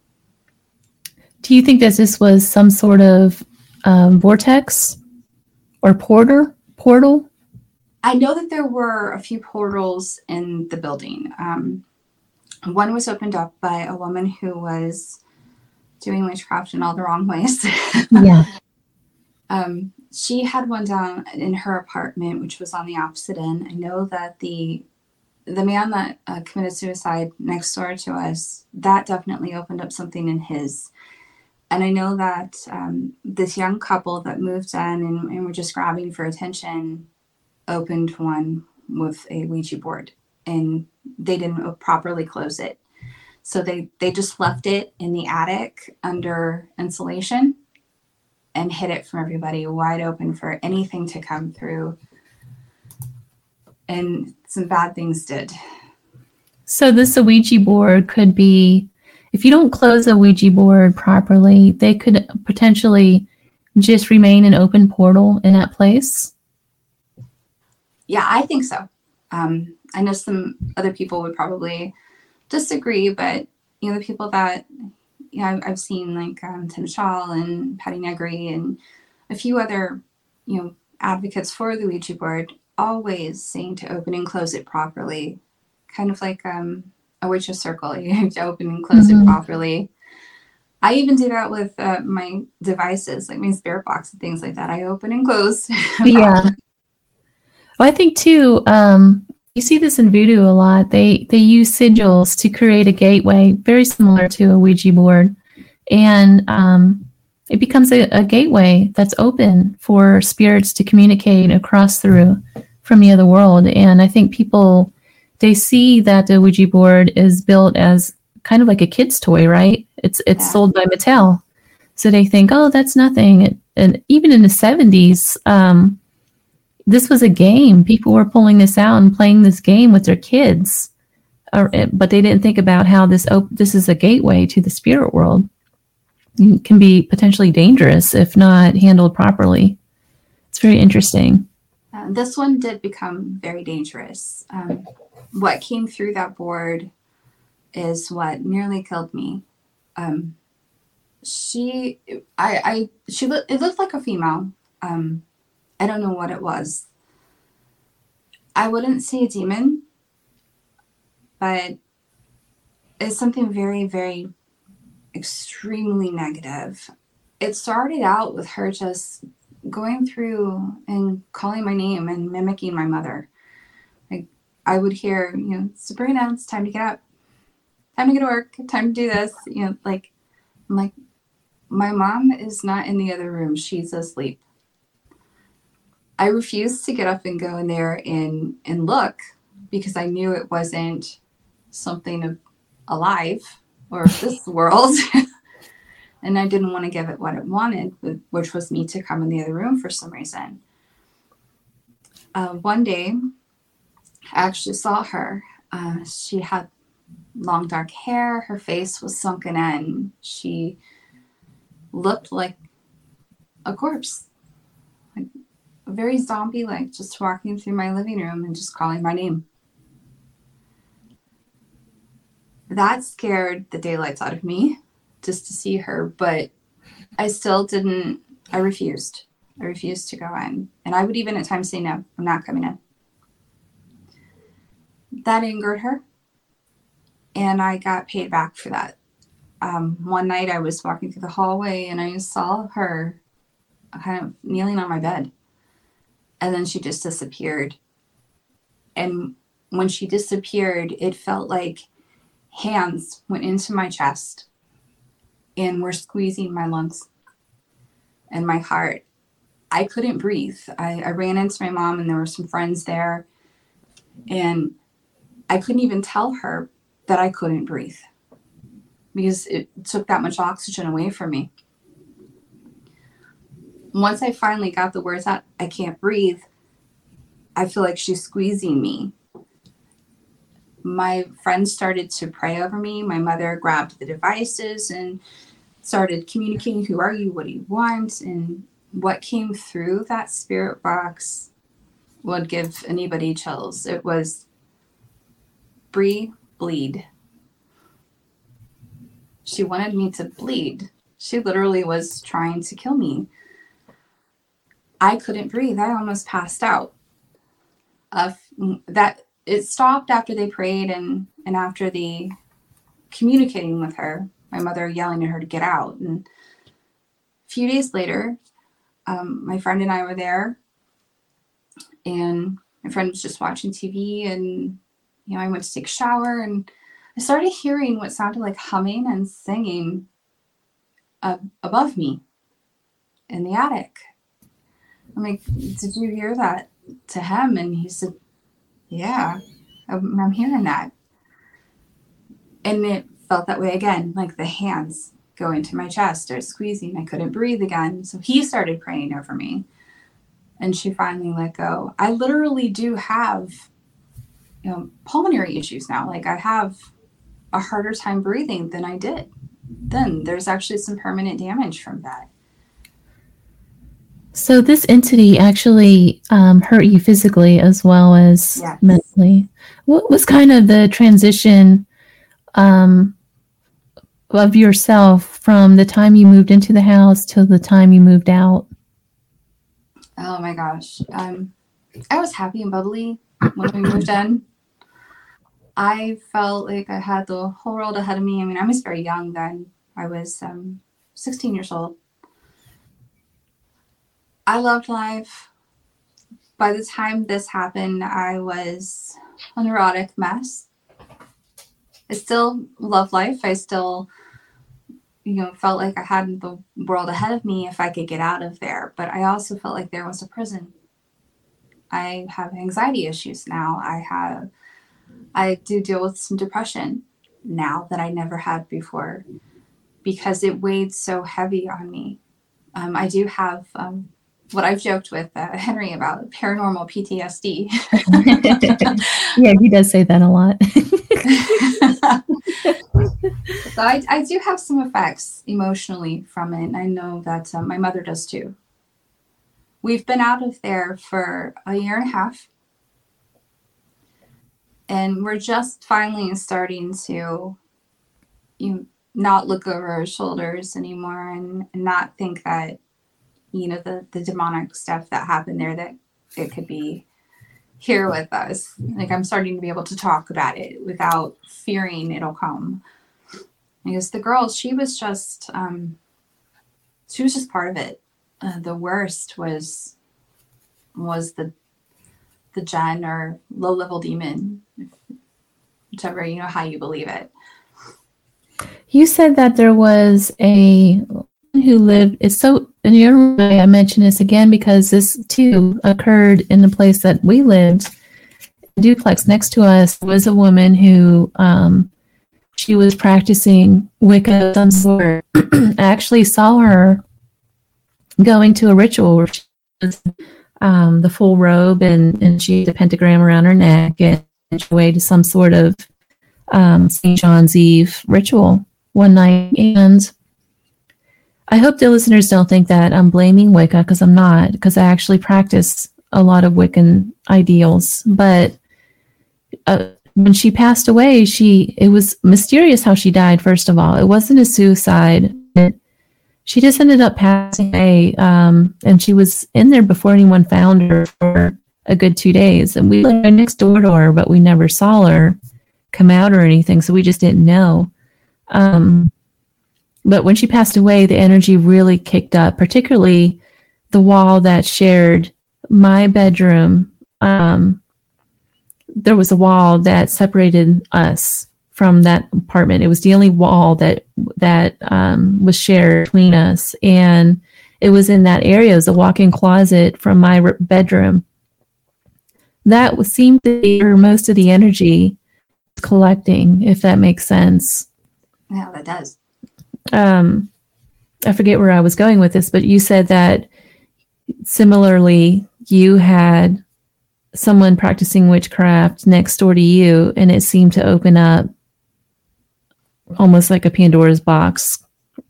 B: Do you think that this was some sort of um, vortex or porter, portal?
C: I know that there were a few portals in the building. Um, one was opened up by a woman who was doing witchcraft in all the wrong ways.
B: Yeah.
C: um, she had one down in her apartment, which was on the opposite end. I know that the The man that uh, committed suicide next door to us, that definitely opened up something in his. And I know that um, this young couple that moved in and, and were just grabbing for attention opened one with a Ouija board, and they didn't properly close it. So they, they just left it in the attic under insulation and hid it from everybody, wide open for anything to come through. And some bad things did.
B: So this Ouija board could be, if you don't close a Ouija board properly, they could potentially just remain an open portal in that place?
C: Yeah, I think so. Um, I know some other people would probably disagree, but you know, the people that you know, I've, I've seen, like um, Tim Shaw and Patty Negri and a few other, you know, advocates for the Ouija board, always saying to open and close it properly, kind of like um, a witch's circle. You have to open and close mm-hmm. it properly. I even do that with uh, my devices, like my spirit box and things like that. I open and close.
B: Yeah. Well, I think too, um, you see this in voodoo a lot. They they use sigils to create a gateway, very similar to a Ouija board, and um, it becomes a, a gateway that's open for spirits to communicate across through from the other world. And I think people, they see that the Ouija board is built as kind of like a kid's toy, right? It's it's yeah. sold by Mattel. So they think, oh, that's nothing. And, and even in the seventies, um, this was a game. People were pulling this out and playing this game with their kids. Or, but they didn't think about how this op- this is a gateway to the spirit world. It can be potentially dangerous if not handled properly. It's very interesting.
C: Uh, this one did become very dangerous. Um, what came through that board is what nearly killed me. Um, she, I, I, she looked. It looked like a female. Um, I don't know what it was. I wouldn't say a demon, but it's something very, very extremely negative. It started out with her just going through and calling my name and mimicking my mother. Like I would hear, you know, Sabrina, it's time to get up, time to go to work, time to do this, you know, like I'm like, my mom is not in the other room. She's asleep. I refused to get up and go in there and, and look because I knew it wasn't something alive or this world. And I didn't want to give it what it wanted, which was me to come in the other room for some reason. Uh, one day, I actually saw her. Uh, she had long dark hair. Her face was sunken in. She looked like a corpse. Like very zombie-like, just walking through my living room and just calling my name. That scared the daylights out of me, just to see her, but I still didn't, I refused. I refused to go in. And I would even at times say, no, I'm not coming in. That angered her, and I got paid back for that. Um, one night I was walking through the hallway and I saw her kind of kneeling on my bed, and then she just disappeared. And when she disappeared, it felt like hands went into my chest and were squeezing my lungs and my heart. I couldn't breathe. I, I ran into my mom, and there were some friends there, and I couldn't even tell her that I couldn't breathe because it took that much oxygen away from me. Once I finally got the words out, I can't breathe, I feel like she's squeezing me. My friends started to pray over me. My mother grabbed the devices and started communicating, who are you? What do you want? And what came through that spirit box would give anybody chills. It was, Bree, bleed. She wanted me to bleed. She literally was trying to kill me. I couldn't breathe. I almost passed out. Uh, that it stopped after they prayed and, and after the communicating with her, my mother yelling at her to get out. And a few days later, um, my friend and I were there, and my friend was just watching T V, and you know, I went to take a shower, and I started hearing what sounded like humming and singing uh, above me in the attic. I'm like, did you hear that to him? And he said, yeah, I'm, I'm hearing that. And it felt that way again, like the hands go into my chest, start squeezing. I couldn't breathe again. So he started praying over me, and she finally let go. I literally do have, you know, pulmonary issues now. Like I have a harder time breathing than I did then. There's actually some permanent damage from that.
B: So this entity actually um, hurt you physically as well as
C: Yes.
B: mentally. What was kind of the transition um, of yourself from the time you moved into the house till the time you moved out?
C: Oh my gosh. Um, I was happy and bubbly when we moved in. I felt like I had the whole world ahead of me. I mean, I was very young then. I was um, sixteen years old. I loved life. By the time this happened, I was a neurotic mess. I still love life. I still, you know, felt like I had the world ahead of me if I could get out of there. But I also felt like there was a prison. I have anxiety issues now. I have, I do deal with some depression now that I never had before because it weighed so heavy on me. Um, I do have um, what I've joked with uh, Henry about, paranormal P T S D.
B: Yeah, he does say that a lot.
C: So I, I do have some effects emotionally from it. And I know that um, my mother does too. We've been out of there for a year and a half. And we're just finally starting to, you know, not look over our shoulders anymore and, and not think that, you know, the, the demonic stuff that happened there, that it could be here with us. Like I'm starting to be able to talk about it without fearing it'll come. Because the girl, she was just, um, she was just part of it. Uh, the worst was, was the, the Jen or low level demon, whichever, you know, how you believe it.
B: You said that there was a who lived. It's so, and the other way I mention this again because this too occurred in the place that we lived. The duplex next to us was a woman who um, she was practicing Wicca of some sort. I actually saw her going to a ritual where she was um, the full robe and, and she had a pentagram around her neck and way to some sort of um, Saint John's Eve ritual one night. And I hope the listeners don't think that I'm blaming Wicca, because I'm not, because I actually practice a lot of Wiccan ideals. But uh, when she passed away, she it was mysterious how she died, first of all. It wasn't a suicide. It, she just ended up passing away, um, and she was in there before anyone found her for a good two days. And we lived right next door to her, but we never saw her come out or anything, so we just didn't know. Um, but when she passed away, the energy really kicked up, particularly the wall that shared my bedroom. Um, there was a wall that separated us from that apartment. It was the only wall that that um, was shared between us, and it was in that area. It was a walk-in closet from my bedroom. That was, seemed to be where most of the energy collecting, if that makes sense.
C: Yeah, that does.
B: Um, I forget where I was going with this, but you said that similarly, you had someone practicing witchcraft next door to you, and it seemed to open up almost like a Pandora's box.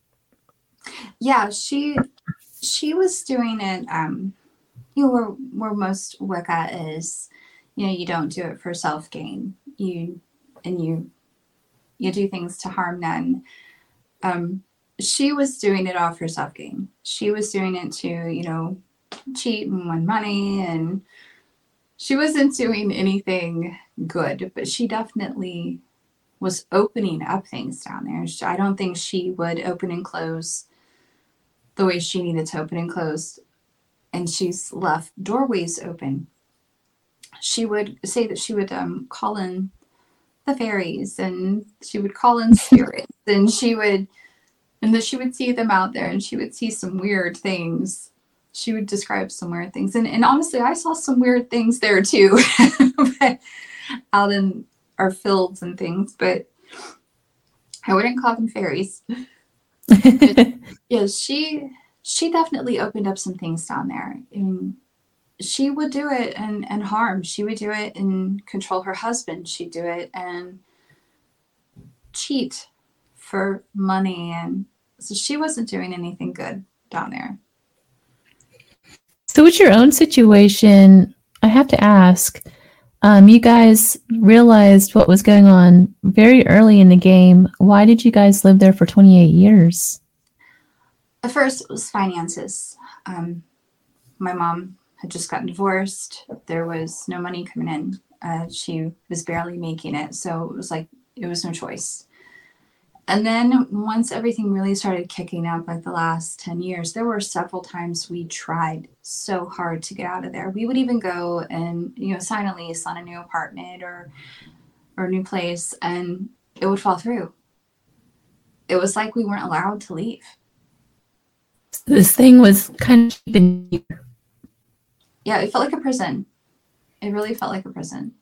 C: Yeah, she she was doing it. Um, you know, where where most Wicca is, you know, you don't do it for self gain. You and you you do things to harm none. Um, she was doing it all for self gain. She was doing it to, you know, cheat and win money, and she wasn't doing anything good, but she definitely was opening up things down there. I don't think she would open and close the way she needed to open and close, and she's left doorways open. She would say that she would um, call in the fairies, and she would call in spirits, and she would, and that she would see them out there, and she would see some weird things. She would describe some weird things, and and honestly, I saw some weird things there too, out in our fields and things, but I wouldn't call them fairies. But, yeah, she she definitely opened up some things down there, and she would do it and and harm. She would do it and control her husband. She'd do it and cheat for money, and so she wasn't doing anything good down there.
B: So with your own situation, I have to ask, um, you guys realized what was going on very early in the game. Why did you guys live there for twenty-eight years?
C: At first, it was finances. Um, my mom had just gotten divorced. There was no money coming in. Uh, she was barely making it. So it was like, it was no choice. And then once everything really started kicking up, like the last ten years, there were several times we tried so hard to get out of there. We would even go and, you know, sign a lease on a new apartment or, or a new place, and it would fall through. It was like we weren't allowed to leave.
B: This thing was kind of keeping you.
C: Yeah, it felt like a prison. It really felt like a prison.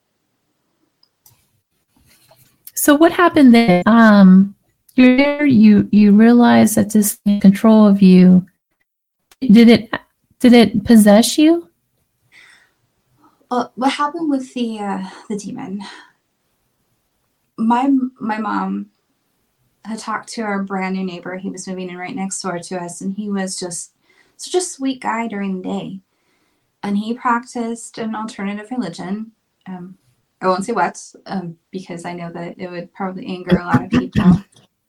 B: So what happened then? Um, you're there, you you realize that this control of you, did it did it possess you?
C: Well, what happened with the uh, the demon? My my mom had talked to our brand new neighbor. He was moving in right next door to us, and he was just such a sweet guy during the day. And he practiced an alternative religion. Um, I won't say what, um, because I know that it would probably anger a lot of people.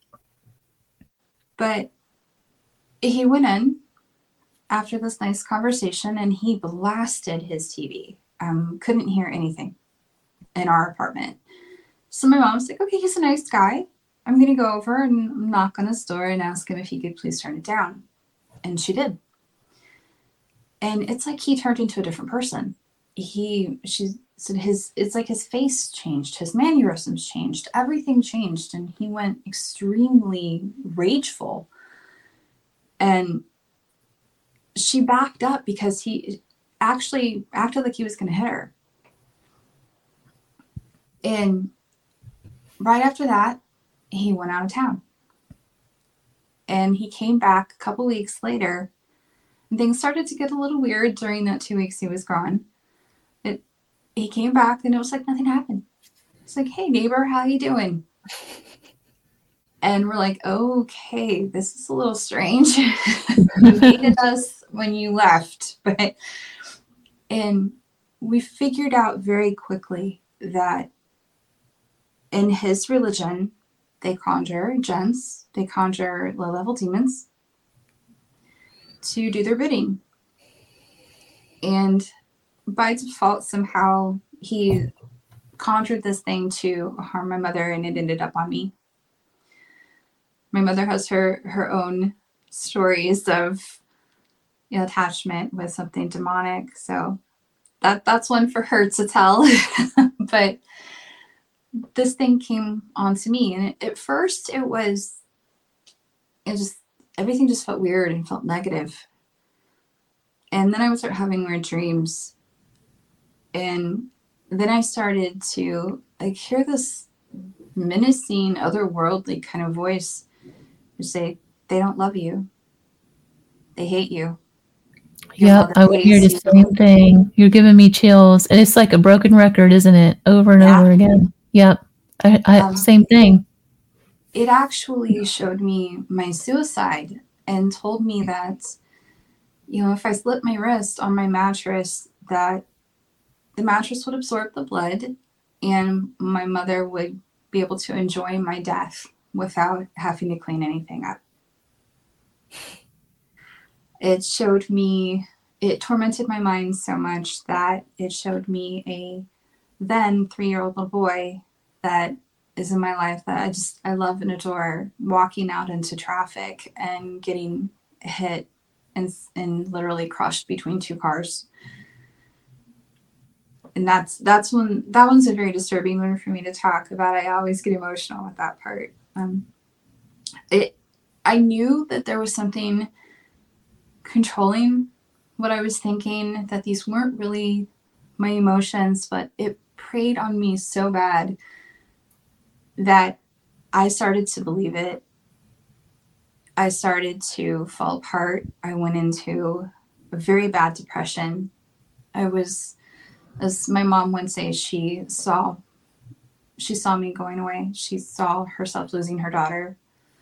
C: But he went in after this nice conversation, and he blasted his T V. Um, couldn't hear anything in our apartment. So my mom's like, okay, he's a nice guy. I'm going to go over and knock on his door and ask him if he could please turn it down. And she did. And it's like he turned into a different person. He, she's, said his, it's like his face changed, his mannerisms changed, everything changed. And he went extremely rageful. And she backed up because he actually acted like he was going to hit her. And right after that, he went out of town. And he came back a couple weeks later. And things started to get a little weird during that two weeks he was gone. It, he came back and it was like nothing happened. It's like, hey, neighbor, how you doing? And we're like, okay, this is a little strange. You hated us when you left. But and we figured out very quickly that in his religion, they conjure jinns, they conjure low-level demons to do their bidding. And by default, somehow he conjured this thing to harm my mother, and it ended up on me. My mother has her, her own stories of, you know, attachment with something demonic. So that that's one for her to tell. But this thing came onto me, and it, at first it was, it just, everything just felt weird and felt negative. And then I would start having weird dreams. And then I started to like hear this menacing, otherworldly kind of voice to say, they don't love you. They hate you. Your
B: Yep, I would hear the
C: you.
B: same thing. You're giving me chills. And it's like a broken record, isn't it? Over and
C: Yeah.
B: over again. Yep. I, I
C: Um,
B: same thing.
C: It actually showed me my suicide and told me that, you know, if I slit my wrist on my mattress, that the mattress would absorb the blood and my mother would be able to enjoy my death without having to clean anything up. It showed me, it tormented my mind so much that it showed me a then three-year-old little boy that is in my life that I just, I love and adore, walking out into traffic and getting hit and, and literally crushed between two cars. And that's, that's when, that one's a very disturbing one for me to talk about. I always get emotional with that part. Um, it, I knew that there was something controlling what I was thinking, that these weren't really my emotions, but it preyed on me so bad that I started to believe it. I started to fall apart. I went into a very bad depression. I was, as my mom would say, she saw, she saw me going away. She saw herself losing her daughter.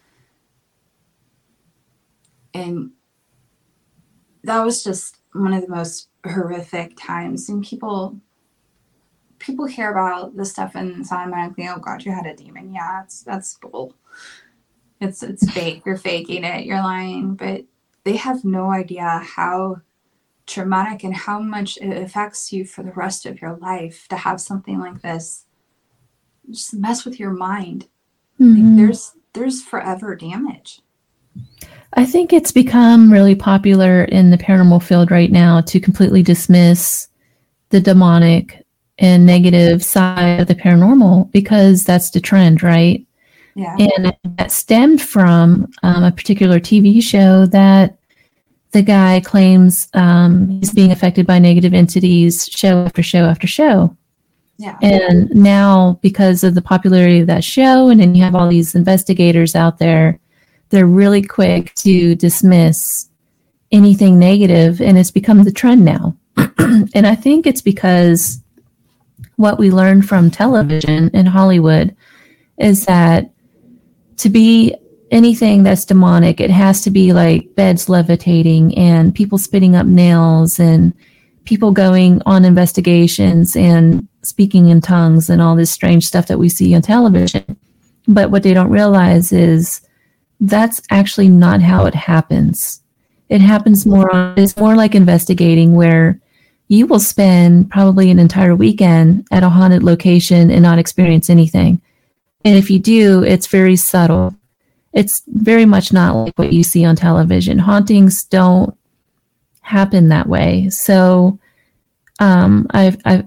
C: And that was just one of the most horrific times. And people, people hear about this stuff and it's automatically, oh God, you had a demon. Yeah, it's, that's bull. It's, it's fake. You're faking it. You're lying. But they have no idea how traumatic and how much it affects you for the rest of your life to have something like this just mess with your mind.
B: Mm-hmm.
C: Like there's, there's forever damage.
B: I think it's become really popular in the paranormal field right now to completely dismiss the demonic and negative side of the paranormal because that's the trend, right?
C: Yeah.
B: And that stemmed from um, a particular T V show that the guy claims um, he's being affected by negative entities show after show after show.
C: Yeah.
B: And now because of the popularity of that show, and then you have all these investigators out there, they're really quick to dismiss anything negative, and it's become the trend now. And I think it's because what we learned from television in Hollywood is that to be anything that's demonic, it has to be like beds levitating and people spitting up nails and people going on investigations and speaking in tongues and all this strange stuff that we see on television. But what they don't realize is that's actually not how it happens. It happens more on, it's more like investigating where you will spend probably an entire weekend at a haunted location and not experience anything. And if you do, it's very subtle. It's very much not like what you see on television. Hauntings don't happen that way. So um, I've, I've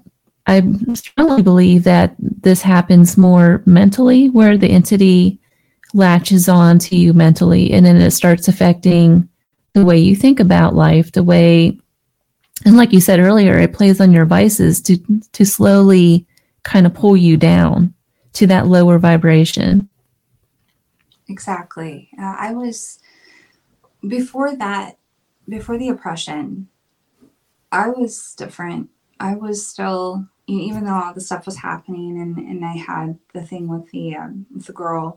B: I strongly believe that this happens more mentally, where the entity latches on to you mentally, and then it starts affecting the way you think about life, the way, and like you said earlier, it plays on your vices to to slowly kind of pull you down to that lower vibration.
C: Exactly. Uh, I was, before that, before the oppression, I was different. I was still, even though all the stuff was happening, and, and I had the thing with the um, with the girl,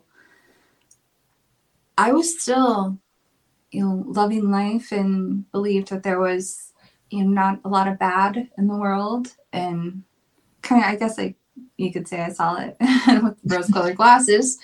C: I was still, you know, loving life and believed that there was, you know, not a lot of bad in the world. And kind of, I guess, like you could say I saw it with rose-colored glasses.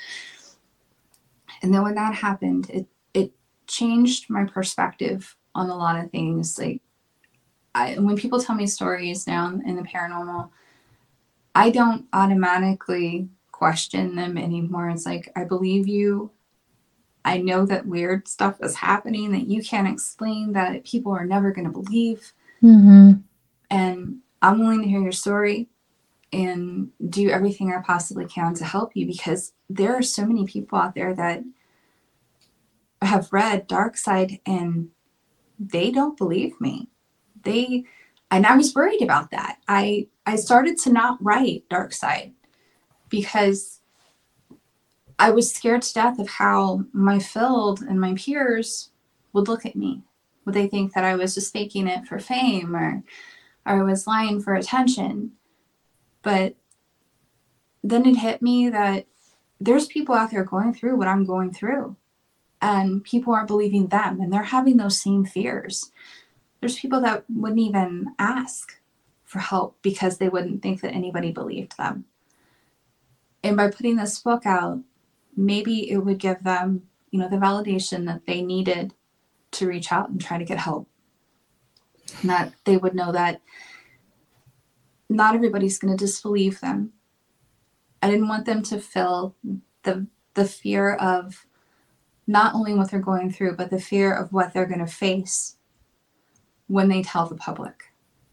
C: And then when that happened, it it changed my perspective on a lot of things. Like, I, when people tell me stories now in the paranormal, I don't automatically question them anymore. It's like, I believe you. I know that weird stuff is happening that you can't explain, that people are never going to believe.
B: Mm-hmm.
C: And I'm willing to hear your story and do everything I possibly can to help you, because there are so many people out there that have read Dark Side and they don't believe me. They, and I was worried about that. I, I started to not write Dark Side because I was scared to death of how my field and my peers would look at me. Would they think that I was just faking it for fame, or, or I was lying for attention? But then it hit me that there's people out there going through what I'm going through, and people aren't believing them, and they're having those same fears. There's people that wouldn't even ask for help because they wouldn't think that anybody believed them. And by putting this book out, maybe it would give them, you know, the validation that they needed to reach out and try to get help. And that they would know that not everybody's going to disbelieve them. I didn't want them to feel the the fear of not only what they're going through, but the fear of what they're going to face when they tell the public.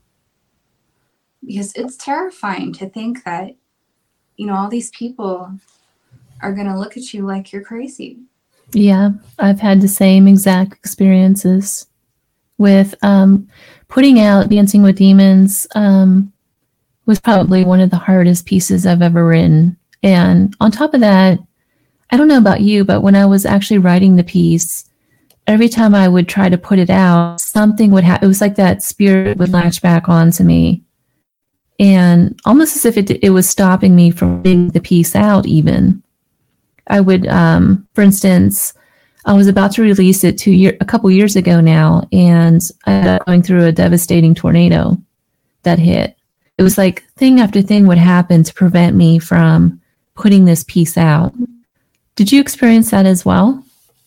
C: Because it's terrifying to think that, you know, all these people are going to look at you like you're crazy.
B: Yeah, I've had the same exact experiences with um, putting out Dancing with Demons. Um, was probably one of the hardest pieces I've ever written. And on top of that, I don't know about you, but when I was actually writing the piece, every time I would try to put it out, something would happen. It was like that spirit would latch back onto me. And almost as if it, it was stopping me from getting the piece out even. I would, um, for instance, I was about to release it two year, a couple years ago now, and I ended up going through a devastating tornado that hit. It was like thing after thing would happen to prevent me from putting this piece out. Did you experience that as well?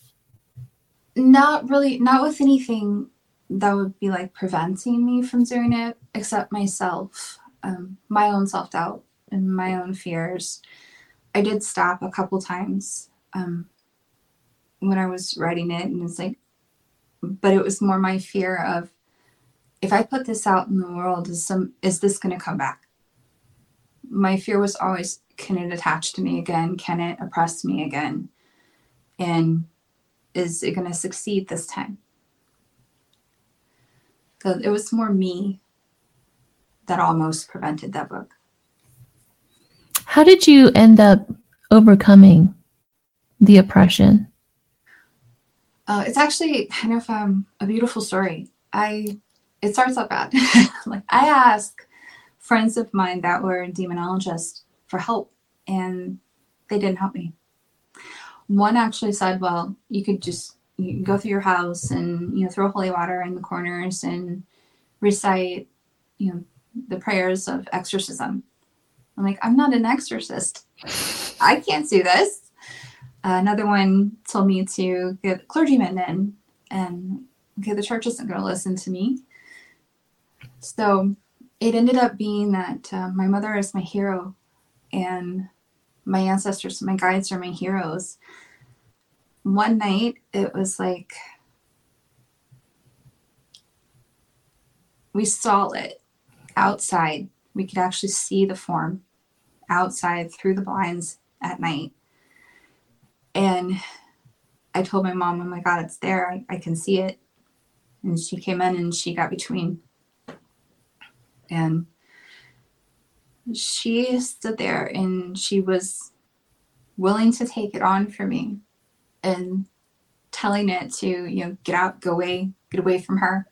C: Not really, not with anything that would be like preventing me from doing it, except myself, um, my own self-doubt and my own fears. I did stop a couple times um, when I was writing it, and it's like, but it was more my fear of, if I put this out in the world, is some is this going to come back? My fear was always, can it attach to me again? Can it oppress me again? And is it going to succeed this time? So it was more me that almost prevented that book.
B: How did you end up overcoming the oppression?
C: Uh, it's actually kind of um, a beautiful story. I it starts out bad. Like, I asked friends of mine that were demonologists for help, and they didn't help me. One actually said, "Well, you could just you can go through your house and, you know, throw holy water in the corners and recite, you know, the prayers of exorcism." I'm like, I'm not an exorcist. I can't do this. Uh, another one told me to get clergymen in, and okay, the church isn't going to listen to me. So it ended up being that uh, my mother is my hero, and my ancestors, my guides are my heroes. One night, it was like we saw it outside we could actually see the form outside through the blinds at night. And I told my mom, oh my God, it's there. I, I can see it. And she came in and she got between. And she stood there and she was willing to take it on for me and telling it to, you know, get out, go away, get away from her.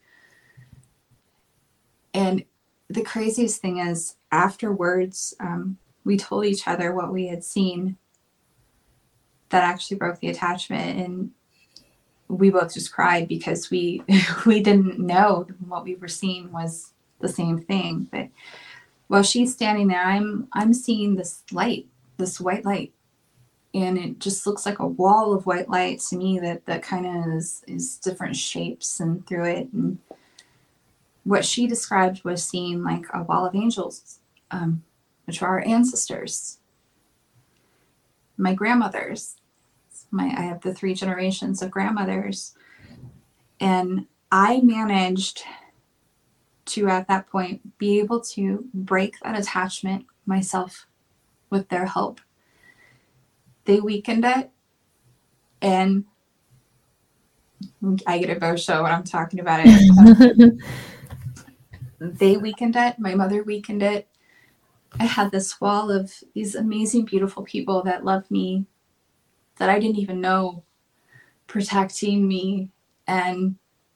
C: And the craziest thing is afterwards, um, we told each other what we had seen that actually broke the attachment. And we both just cried because we, we didn't know what we were seeing was the same thing. But while she's standing there, I'm, I'm seeing this light, this white light. And it just looks like a wall of white light to me that, that kind of is, is different shapes and through it. And what she described was seeing like a wall of angels, um, which are our ancestors, my grandmothers. My, I have the three generations of grandmothers. And I managed to, at that point, be able to break that attachment myself with their help. They weakened it, and I get emotional when I'm talking about it. They weakened it. My mother weakened it. I had this wall of these amazing, beautiful people that loved me, that I didn't even know, protecting me. And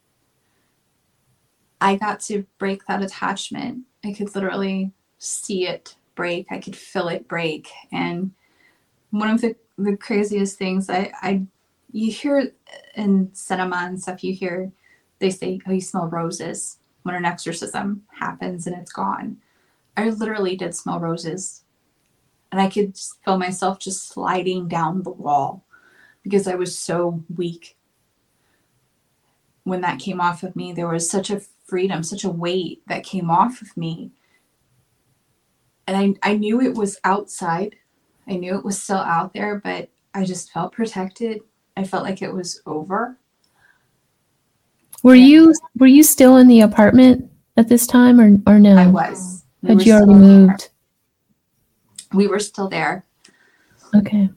C: I got to break that attachment. I could literally see it break. I could feel it break. And one of the, the craziest things I, I, you hear in cinema and stuff, you hear, they say, oh, you smell roses when an exorcism happens and it's gone. I literally did smell roses. And I could feel myself just sliding down the wall because I was so weak. When that came off of me, there was such a freedom, such a weight that came off of me. And I, I knew it was outside. I knew it was still out there, but I just felt protected. I felt like it was over.
B: Were
C: and
B: you were you still in the apartment at this time, or or no?
C: I was. We
B: Had
C: were
B: you already
C: still there.
B: moved?
C: We were still there.
B: Okay.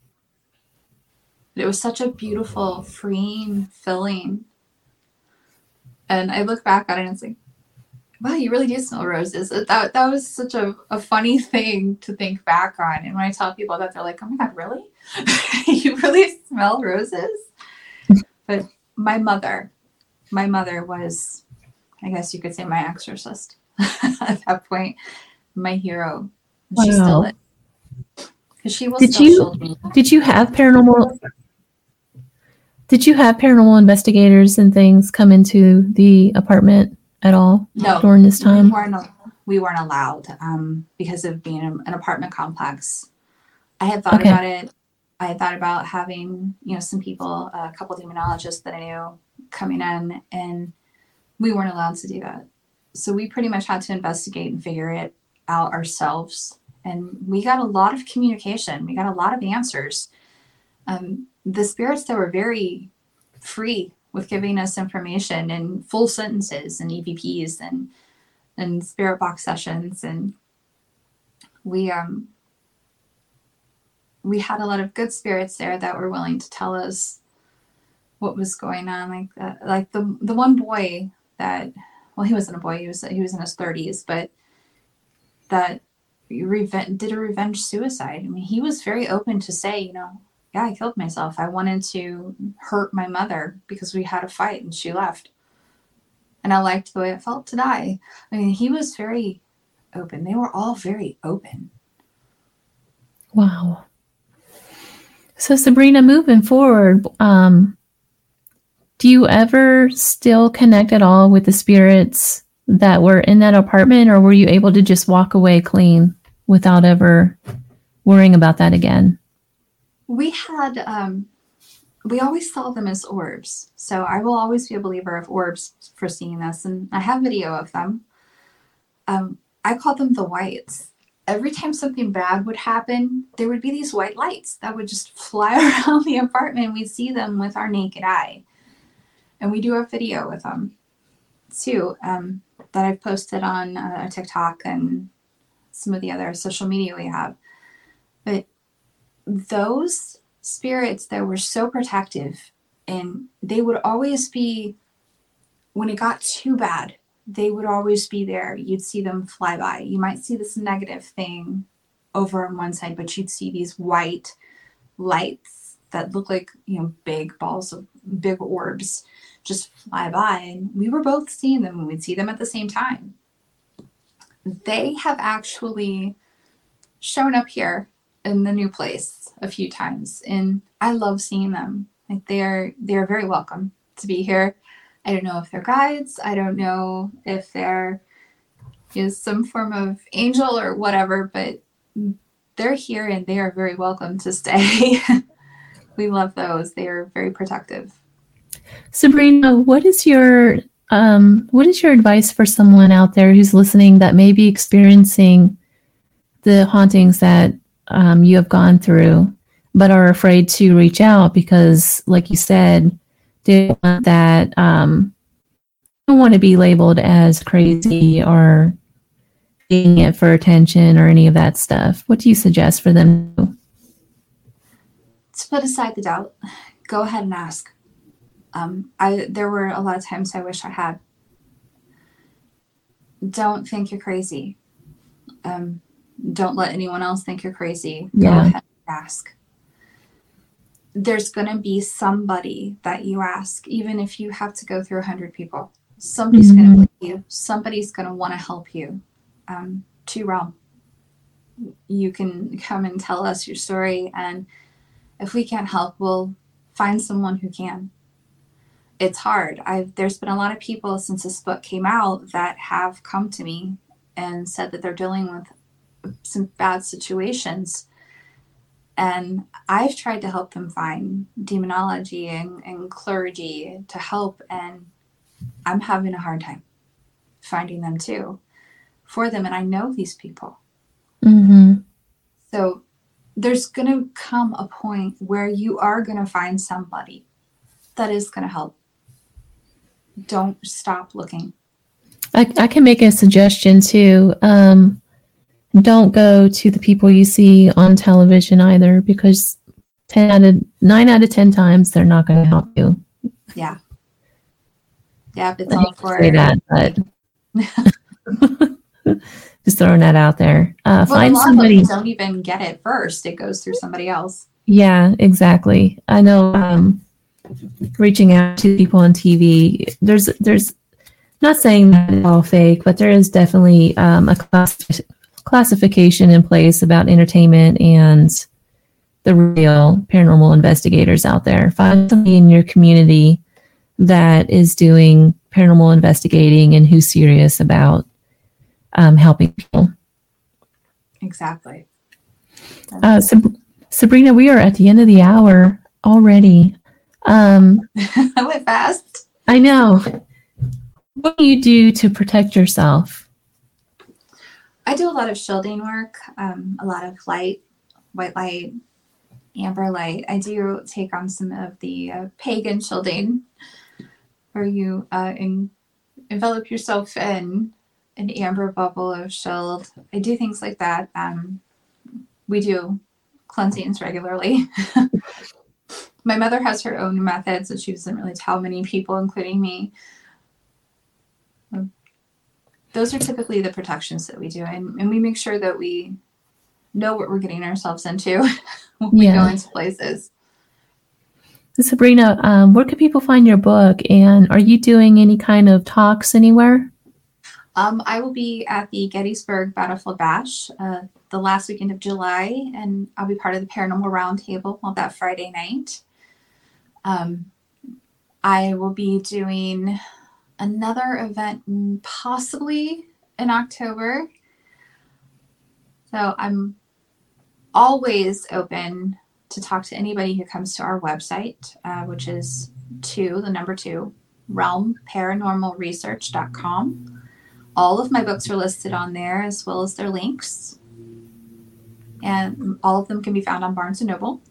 C: It was such a beautiful, freeing feeling. And I look back at it and it's like, wow, you really do smell roses. That that was such a, a funny thing to think back on. And when I tell people that, they're like, oh my God, really? You really smell roses? But my mother, my mother was, I guess you could say, my exorcist at that point, my hero.
B: Wow.
C: She still is. Because she will
B: Did
C: still
B: you
C: shield me.
B: did you have paranormal did you have paranormal investigators and things come into the apartment at all
C: No,
B: during this time?
C: We weren't, we weren't allowed um, because of being an, an apartment complex. I had thought
B: Okay.
C: about it. I had thought about having, you know, some people, a couple demonologists that I knew coming in, and we weren't allowed to do that. So we pretty much had to investigate and figure it out ourselves. And we got a lot of communication. We got a lot of answers. Um, the spirits that were very free with giving us information in full sentences and E V Ps and and spirit box sessions, and we um we had a lot of good spirits there that were willing to tell us what was going on. Like that, like the the one boy that, well, he wasn't a boy, he was he was in his thirties, but that reven- did a revenge suicide. I mean, he was very open to say, you know, yeah, I killed myself. I wanted to hurt my mother because we had a fight and she left. And I liked the way it felt to die. I mean, he was very open. They were all very open.
B: Wow. So Sabrina, moving forward, um, do you ever still connect at all with the spirits that were in that apartment, or were you able to just walk away clean without ever worrying about that again?
C: We had, um, we always saw them as orbs. So I will always be a believer of orbs for seeing this. And I have video of them. Um, I call them the whites. Every time something bad would happen, there would be these white lights that would just fly around the apartment. We'd see them with our naked eye. And we do a video with them too, um, that I've posted on uh, TikTok and some of the other social media we have. But those spirits that were so protective, and they would always be, when it got too bad, they would always be there. You'd see them fly by. You might see this negative thing over on one side, but you'd see these white lights that look like, you know, big balls of big orbs just fly by. And we were both seeing them, and we'd see them at the same time. They have actually shown up here in the new place a few times, and I love seeing them. Like, they're they're very welcome to be here. I don't know if they're guides. I don't know if they're is some form of angel or whatever, but they're here and they are very welcome to stay. We love those. They are very protective.
B: Sabrina, what is your um, what is your advice for someone out there who's listening that may be experiencing the hauntings that um, you have gone through, but are afraid to reach out because, like you said, they want that um, don't want to be labeled as crazy or being it for attention or any of that stuff? What do you suggest for them to do?
C: To put aside the doubt, go ahead and ask. Um, I there were a lot of times I wish I had. Don't think you're crazy. Um, don't let anyone else think you're crazy. Go
B: Yeah.
C: ahead and ask. There's going to be somebody that you ask, even if you have to go through a hundred people. Somebody's
B: Mhm.
C: going to believe you. Somebody's going to want to help you. Um, to realm. You can come and tell us your story, and if we can't help, we'll find someone who can. It's hard. I've there's been a lot of people since this book came out that have come to me and said that they're dealing with some bad situations. And I've tried to help them find demonology and, and clergy to help, and I'm having a hard time finding them too for them. And I know these people.
B: Mm-hmm.
C: So there's going to come a point where you are going to find somebody that is going to help. Don't stop looking.
B: I, I can make a suggestion too. Um, don't go to the people you see on television either, because ten out of nine out of ten times they're not going to help you.
C: Yeah. Yeah, it's
B: I
C: all
B: hate to
C: for
B: say that, but just throwing that out there. Uh,
C: well,
B: find
C: a lot
B: somebody.
C: of them don't even get it first. It goes through somebody else.
B: Yeah, exactly. I know. Um, reaching out to people on T V, there's there's not saying that it's all fake, but there is definitely um, a class, classification in place about entertainment and the real paranormal investigators out there. Find somebody in your community that is doing paranormal investigating and who's serious about um, helping people.
C: Exactly.
B: Uh, Sab- Sabrina, we are at the end of the hour already. Um,
C: I went fast.
B: I know. What do you do to protect yourself?
C: I do a lot of shielding work, um, a lot of light, white light, amber light. I do take on some of the uh, pagan shielding, where you uh, en- envelop yourself in an amber bubble of shield. I do things like that. Um, we do cleansings regularly. My mother has her own methods, so she doesn't really tell many people, including me. Those are typically the protections that we do, and, and we make sure that we know what we're getting ourselves into when we
B: Yeah.
C: go into places.
B: Sabrina, um, where can people find your book? And are you doing any kind of talks anywhere?
C: Um, I will be at the Gettysburg Battlefield Bash uh, the last weekend of July, and I'll be part of the Paranormal Roundtable on that Friday night. Um, I will be doing another event possibly in October. So I'm always open to talk to anybody who comes to our website, uh, which is two, the number two, realm paranormal research dot com. All of my books are listed on there, as well as their links. And all of them can be found on Barnes and Noble.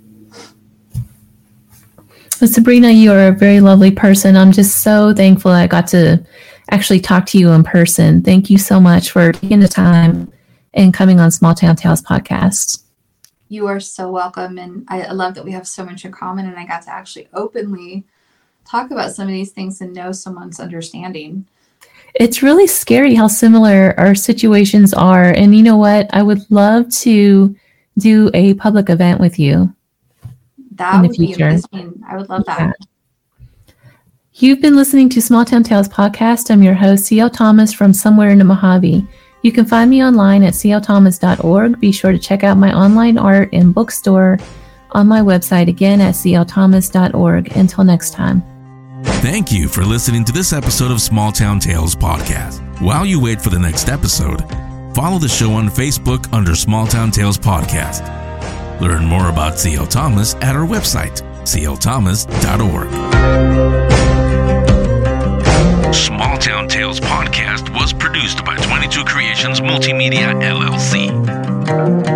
B: Well, Sabrina, you are a very lovely person. I'm just so thankful I got to actually talk to you in person. Thank you so much for taking the time and coming on Small Town Tales podcast.
C: You are so welcome. And I love that we have so much in common, and I got to actually openly talk about some of these things and know someone's understanding.
B: It's really scary how similar our situations are. And you know what? I would love to do a public event with you.
C: That would be amazing. I would love
B: yeah.
C: that.
B: You've been listening to Small Town Tales podcast. I'm your host, C L Thomas from somewhere in the Mojave. You can find me online at c l thomas dot org. Be sure to check out my online art and bookstore on my website again at c l thomas dot org. Until next time.
A: Thank you for listening to this episode of Small Town Tales podcast. While you wait for the next episode, follow the show on Facebook under Small Town Tales podcast. Learn more about C L Thomas at our website, c l thomas dot org. Small Town Tales podcast was produced by twenty-two Creations Multimedia, L L C.